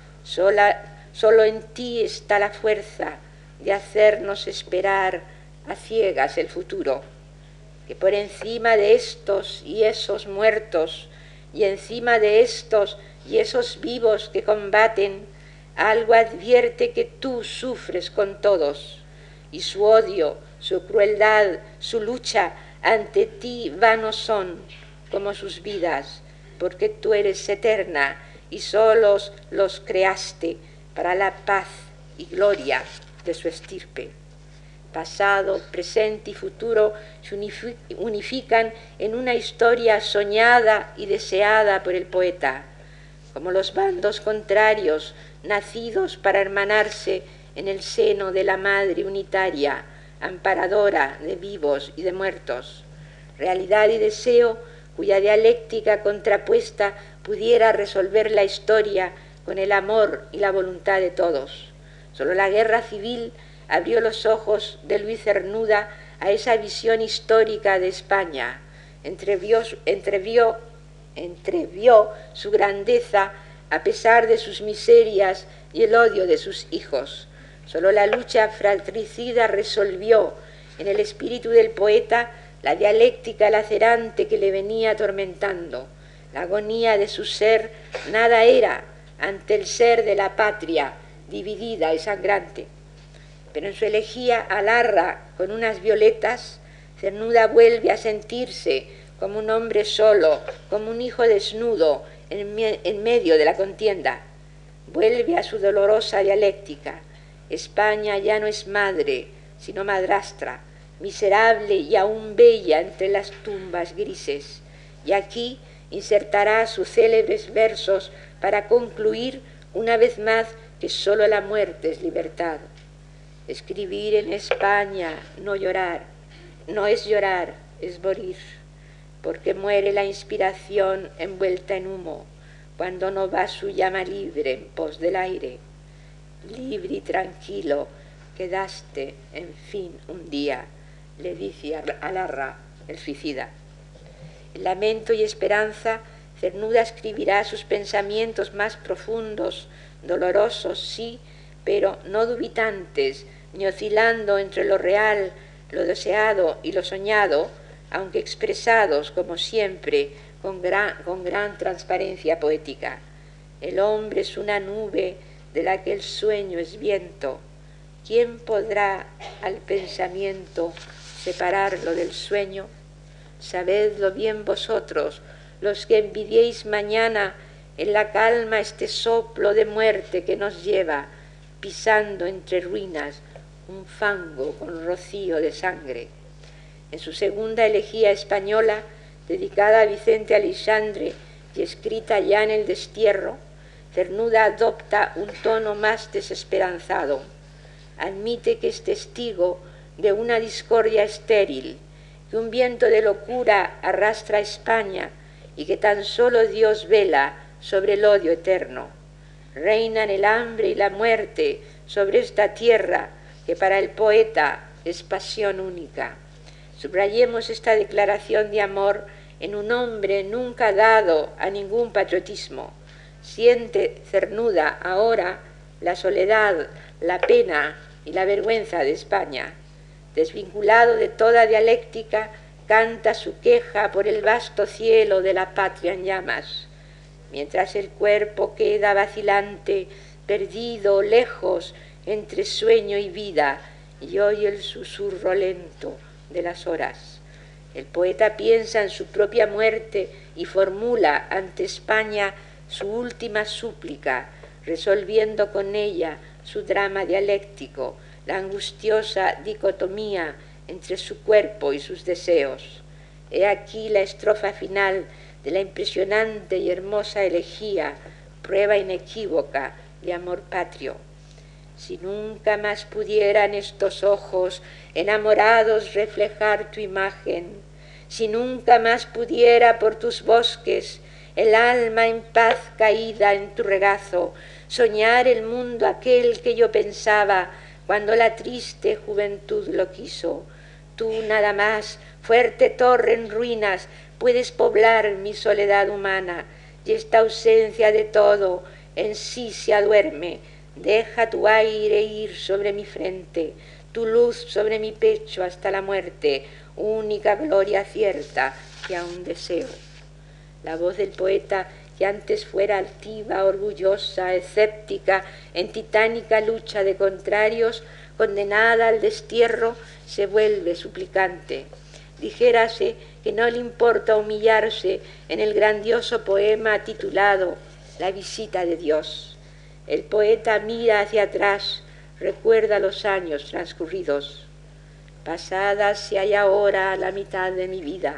Solo en ti está la fuerza de hacernos esperar a ciegas el futuro. Que por encima de estos y esos muertos, y encima de estos y esos vivos que combaten, algo advierte que tú sufres con todos, y su odio, su crueldad, su lucha ante ti vanos son como sus vidas, porque tú eres eterna y solos los creaste para la paz y gloria de su estirpe. Pasado, presente y futuro se unifican en una historia soñada y deseada por el poeta, como los bandos contrarios nacidos para hermanarse en el seno de la Madre unitaria, amparadora de vivos y de muertos. Realidad y deseo cuya dialéctica contrapuesta pudiera resolver la historia con el amor y la voluntad de todos. Solo la guerra civil abrió los ojos de Luis Cernuda a esa visión histórica de España. Entrevió su grandeza a pesar de sus miserias y el odio de sus hijos. Solo la lucha fratricida resolvió en el espíritu del poeta la dialéctica lacerante que le venía atormentando. La agonía de su ser nada era ante el ser de la patria dividida y sangrante. Pero en su elegía Alarra con unas violetas, Cernuda vuelve a sentirse como un hombre solo, como un hijo desnudo en medio de la contienda. Vuelve a su dolorosa dialéctica. España ya no es madre, sino madrastra. miserable y aún bella entre las tumbas grises. Y aquí insertará sus célebres versos para concluir una vez más que solo la muerte es libertad. Escribir en España, no llorar, no es llorar, es morir, porque muere la inspiración envuelta en humo, cuando no va su llama libre en pos del aire. Libre y tranquilo quedaste, en fin, un día, le dice a Larra, el suicida. En Lamento y Esperanza, Cernuda escribirá sus pensamientos más profundos, dolorosos, sí, pero no dubitantes, ni oscilando entre lo real, lo deseado y lo soñado, aunque expresados, como siempre, con gran transparencia poética. El hombre es una nube de la que el sueño es viento. ¿Quién podrá al pensamiento separarlo del sueño? Sabedlo bien vosotros, los que envidiéis mañana en la calma este soplo de muerte que nos lleva, pisando entre ruinas un fango con rocío de sangre. En su segunda elegía española, dedicada a Vicente Aleixandre y escrita ya en el destierro, Cernuda adopta un tono más desesperanzado. Admite que es testigo de una discordia estéril, que un viento de locura arrastra a España y que tan solo Dios vela sobre el odio eterno. Reinan el hambre y la muerte sobre esta tierra que para el poeta es pasión única. Subrayemos esta declaración de amor en un hombre nunca dado a ningún patriotismo. Siente Cernuda ahora la soledad, la pena y la vergüenza de España. Desvinculado de toda dialéctica, canta su queja por el vasto cielo de la patria en llamas. Mientras el cuerpo queda vacilante, perdido, lejos, entre sueño y vida, y oye el susurro lento de las horas. El poeta piensa en su propia muerte y formula ante España su última súplica, resolviendo con ella su drama dialéctico, la angustiosa dicotomía entre su cuerpo y sus deseos. He aquí la estrofa final de la impresionante y hermosa elegía, prueba inequívoca de amor patrio. Si nunca más pudieran estos ojos enamorados reflejar tu imagen, si nunca más pudiera por tus bosques el alma en paz caída en tu regazo soñar el mundo aquel que yo pensaba cuando la triste juventud lo quiso, tú nada más, fuerte torre en ruinas, puedes poblar mi soledad humana, y esta ausencia de todo en sí se aduerme. Deja tu aire ir sobre mi frente, tu luz sobre mi pecho hasta la muerte, única gloria cierta que aún deseo. La voz del poeta, que antes fuera altiva, orgullosa, escéptica, en titánica lucha de contrarios, condenada al destierro, se vuelve suplicante. Dijérase que no le importa humillarse en el grandioso poema titulado La visita de Dios. El poeta mira hacia atrás, recuerda los años transcurridos. Pasada se halla ahora la mitad de mi vida.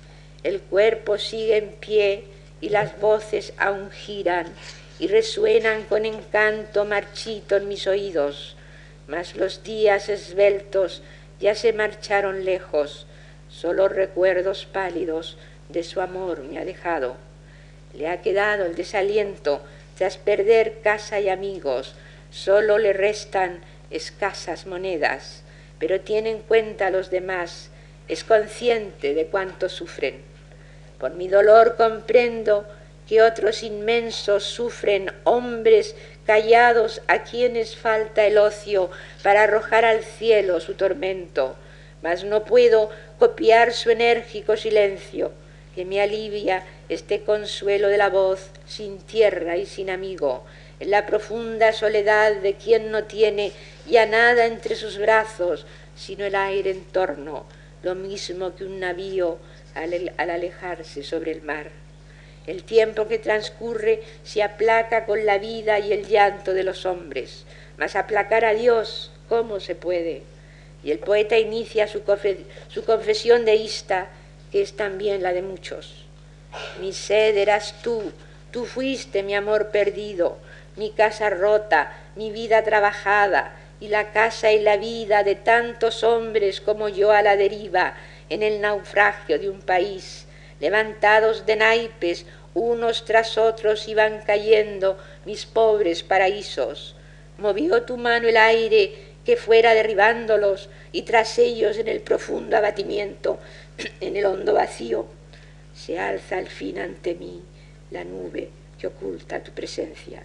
El cuerpo sigue en pie y las voces aún giran y resuenan con encanto marchito en mis oídos, mas los días esbeltos ya se marcharon lejos, solo recuerdos pálidos de su amor me ha dejado. Le ha quedado el desaliento tras perder casa y amigos, solo le restan escasas monedas, pero tiene en cuenta a los demás, es consciente de cuánto sufren. Por mi dolor comprendo que otros inmensos sufren, hombres callados a quienes falta el ocio para arrojar al cielo su tormento, mas no puedo copiar su enérgico silencio, que me alivia este consuelo de la voz sin tierra y sin amigo, en la profunda soledad de quien no tiene ya nada entre sus brazos, sino el aire en torno, lo mismo que un navío al alejarse sobre el mar. El tiempo que transcurre se aplaca con la vida y el llanto de los hombres, mas aplacar a Dios, ¿cómo se puede? Y el poeta inicia su confesión deísta, que es también la de muchos. Mi sed eras tú, tú fuiste mi amor perdido, mi casa rota, mi vida trabajada, y la casa y la vida de tantos hombres como yo a la deriva, en el naufragio de un país. Levantados de naipes, unos tras otros iban cayendo mis pobres paraísos. Movió tu mano el aire que fuera derribándolos, y tras ellos en el profundo abatimiento, en el hondo vacío, se alza al fin ante mí la nube que oculta tu presencia.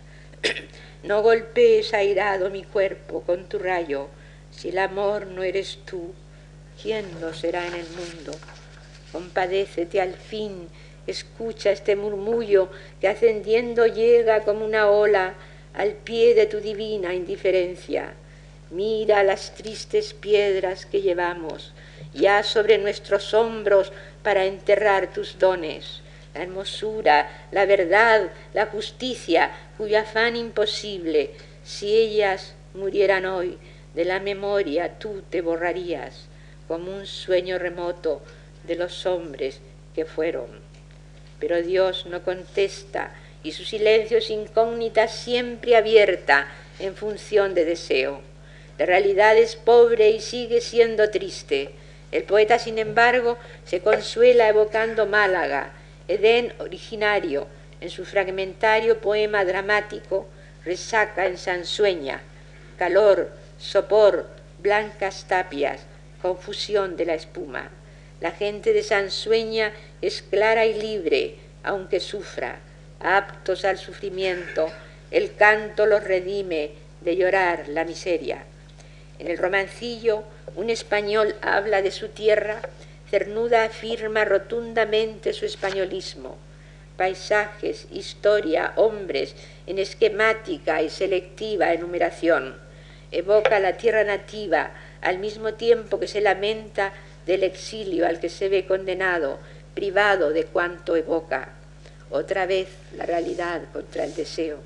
No golpees airado mi cuerpo con tu rayo, si el amor no eres tú, ¿quién lo será en el mundo? Compadécete al fin, escucha este murmullo que ascendiendo llega como una ola al pie de tu divina indiferencia. Mira las tristes piedras que llevamos ya sobre nuestros hombros para enterrar tus dones, la hermosura, la verdad, la justicia, cuyo afán imposible, si ellas murieran hoy, de la memoria tú te borrarías, como un sueño remoto de los hombres que fueron. Pero Dios no contesta, y su silencio es incógnita siempre abierta en función de deseo. La realidad es pobre y sigue siendo triste. El poeta, sin embargo, se consuela evocando Málaga, Edén originario, en su fragmentario poema dramático, Resaca en Sansueña, calor, sopor, blancas tapias, confusión de la espuma. La gente de Sansueña es clara y libre, aunque sufra, aptos al sufrimiento, el canto los redime de llorar la miseria. En el romancillo, un español habla de su tierra, Cernuda afirma rotundamente su españolismo. Paisajes, historia, hombres, en esquemática y selectiva enumeración. Evoca la tierra nativa, al mismo tiempo que se lamenta del exilio al que se ve condenado, privado de cuanto evoca. Otra vez la realidad contra el deseo.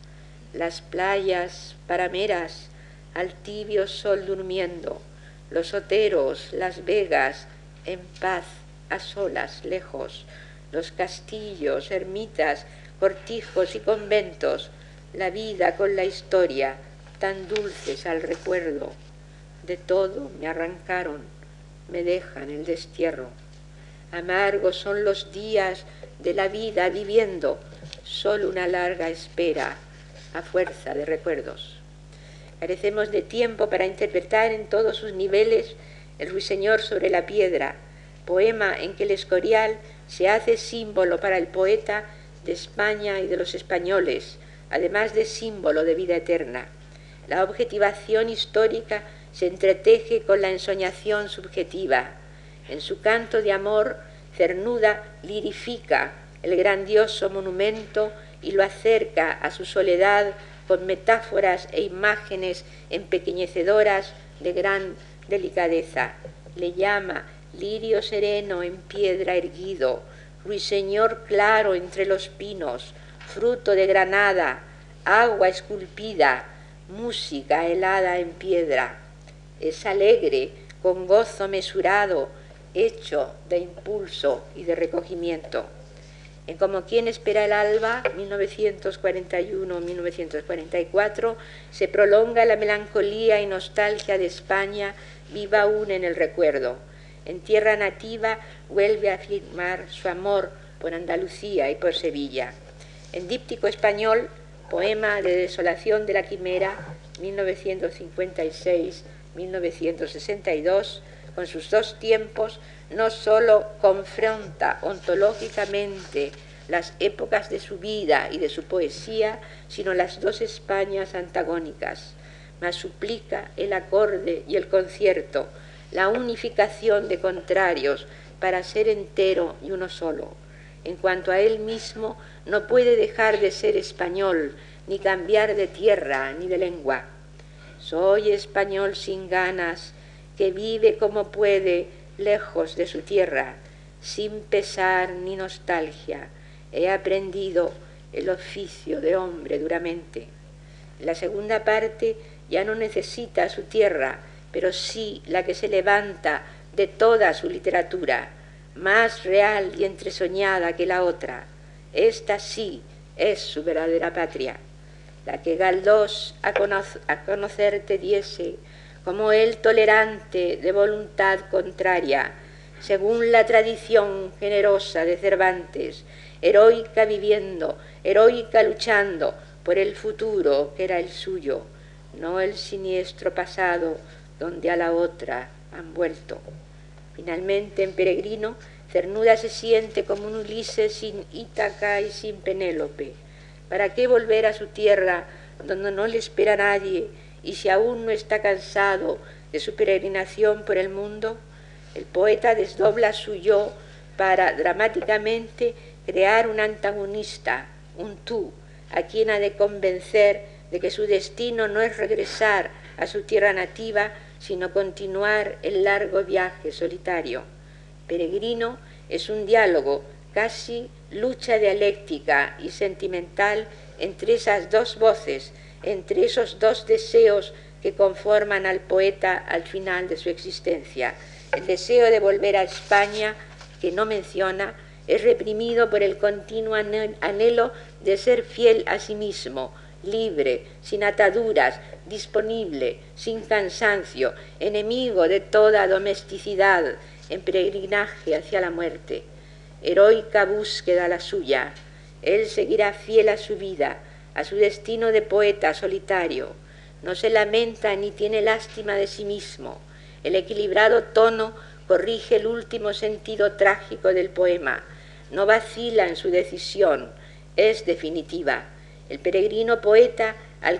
Las playas parameras, al tibio sol durmiendo, los oteros, las vegas, en paz, a solas, lejos, los castillos, ermitas, cortijos y conventos, la vida con la historia, tan dulces al recuerdo. De todo me arrancaron, me dejan el destierro. Amargos son los días de la vida viviendo, solo una larga espera, a fuerza de recuerdos. Carecemos de tiempo para interpretar en todos sus niveles el Ruiseñor sobre la piedra, poema en que el Escorial se hace símbolo para el poeta de España y de los españoles, además de símbolo de vida eterna. La objetivación histórica se entreteje con la ensoñación subjetiva. En su canto de amor, Cernuda lirifica el grandioso monumento y lo acerca a su soledad con metáforas e imágenes empequeñecedoras de gran delicadeza. Le llama lirio sereno en piedra erguido, ruiseñor claro entre los pinos, fruto de granada, agua esculpida, música helada en piedra. Es alegre, con gozo mesurado, hecho de impulso y de recogimiento. En Como quien espera el alba, 1941-1944, se prolonga la melancolía y nostalgia de España viva aún en el recuerdo. En Tierra nativa vuelve a afirmar su amor por Andalucía y por Sevilla. En Díptico español, poema de desolación de la quimera, 1956-1962, con sus dos tiempos, no sólo confronta ontológicamente las épocas de su vida y de su poesía, sino las dos Españas antagónicas, mas suplica el acorde y el concierto, la unificación de contrarios para ser entero y uno solo. En cuanto a él mismo, no puede dejar de ser español, ni cambiar de tierra ni de lengua. Soy español sin ganas, que vive como puede, lejos de su tierra, sin pesar ni nostalgia. He aprendido el oficio de hombre duramente. En la segunda parte ya no necesita su tierra pero sí la que se levanta de toda su literatura, más real y entresoñada que la otra. Esta sí es su verdadera patria, la que Galdós a conocer te diese, como él tolerante de voluntad contraria, según la tradición generosa de Cervantes, heroica viviendo, heroica luchando por el futuro que era el suyo, no el siniestro pasado donde a la otra han vuelto. Finalmente, en Peregrino, Cernuda se siente como un Ulises sin Ítaca y sin Penélope. ¿Para qué volver a su tierra donde no le espera nadie y si aún no está cansado de su peregrinación por el mundo? El poeta desdobla su yo para dramáticamente crear un antagonista, un tú, a quien ha de convencer de que su destino no es regresar a su tierra nativa, sino continuar el largo viaje solitario. Peregrino es un diálogo, casi lucha dialéctica y sentimental entre esas dos voces, entre esos dos deseos que conforman al poeta al final de su existencia. El deseo de volver a España, que no menciona, es reprimido por el continuo anhelo de ser fiel a sí mismo, libre, sin ataduras, disponible, sin cansancio, enemigo de toda domesticidad, en peregrinaje hacia la muerte. Heroica búsqueda la suya. Él seguirá fiel a su vida, a su destino de poeta solitario. No se lamenta ni tiene lástima de sí mismo. El equilibrado tono corrige el último sentido trágico del poema. No vacila en su decisión, es definitiva. El peregrino poeta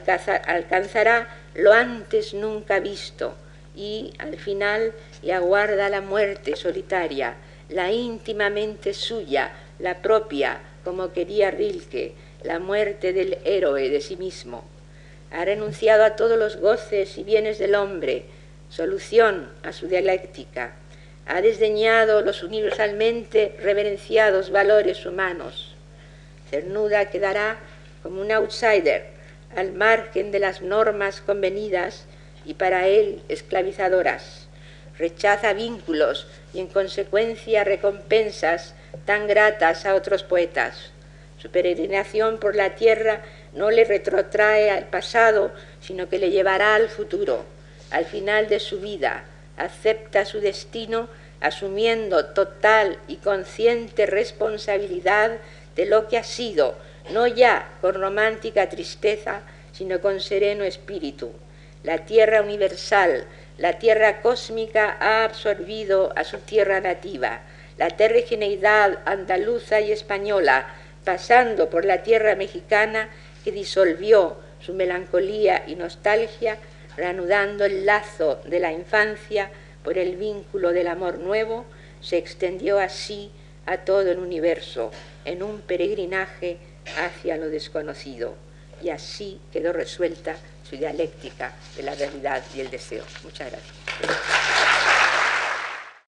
alcanzará lo antes nunca visto y al final le aguarda la muerte solitaria, la íntimamente suya, la propia, como quería Rilke, la muerte del héroe de sí mismo. Ha renunciado a todos los goces y bienes del hombre, solución a su dialéctica. Ha desdeñado los universalmente reverenciados valores humanos. Cernuda quedará como un outsider, al margen de las normas convenidas y para él esclavizadoras. Rechaza vínculos y en consecuencia recompensas tan gratas a otros poetas. Su peregrinación por la tierra no le retrotrae al pasado, sino que le llevará al futuro. Al final de su vida, acepta su destino asumiendo total y consciente responsabilidad de lo que ha sido, no ya con romántica tristeza, sino con sereno espíritu. La tierra universal, la tierra cósmica ha absorbido a su tierra nativa. La terrenidad andaluza y española, pasando por la tierra mexicana que disolvió su melancolía y nostalgia, reanudando el lazo de la infancia por el vínculo del amor nuevo, se extendió así a todo el universo en un peregrinaje hacia lo desconocido. Y así quedó resuelta su dialéctica de la realidad y el deseo. Muchas gracias.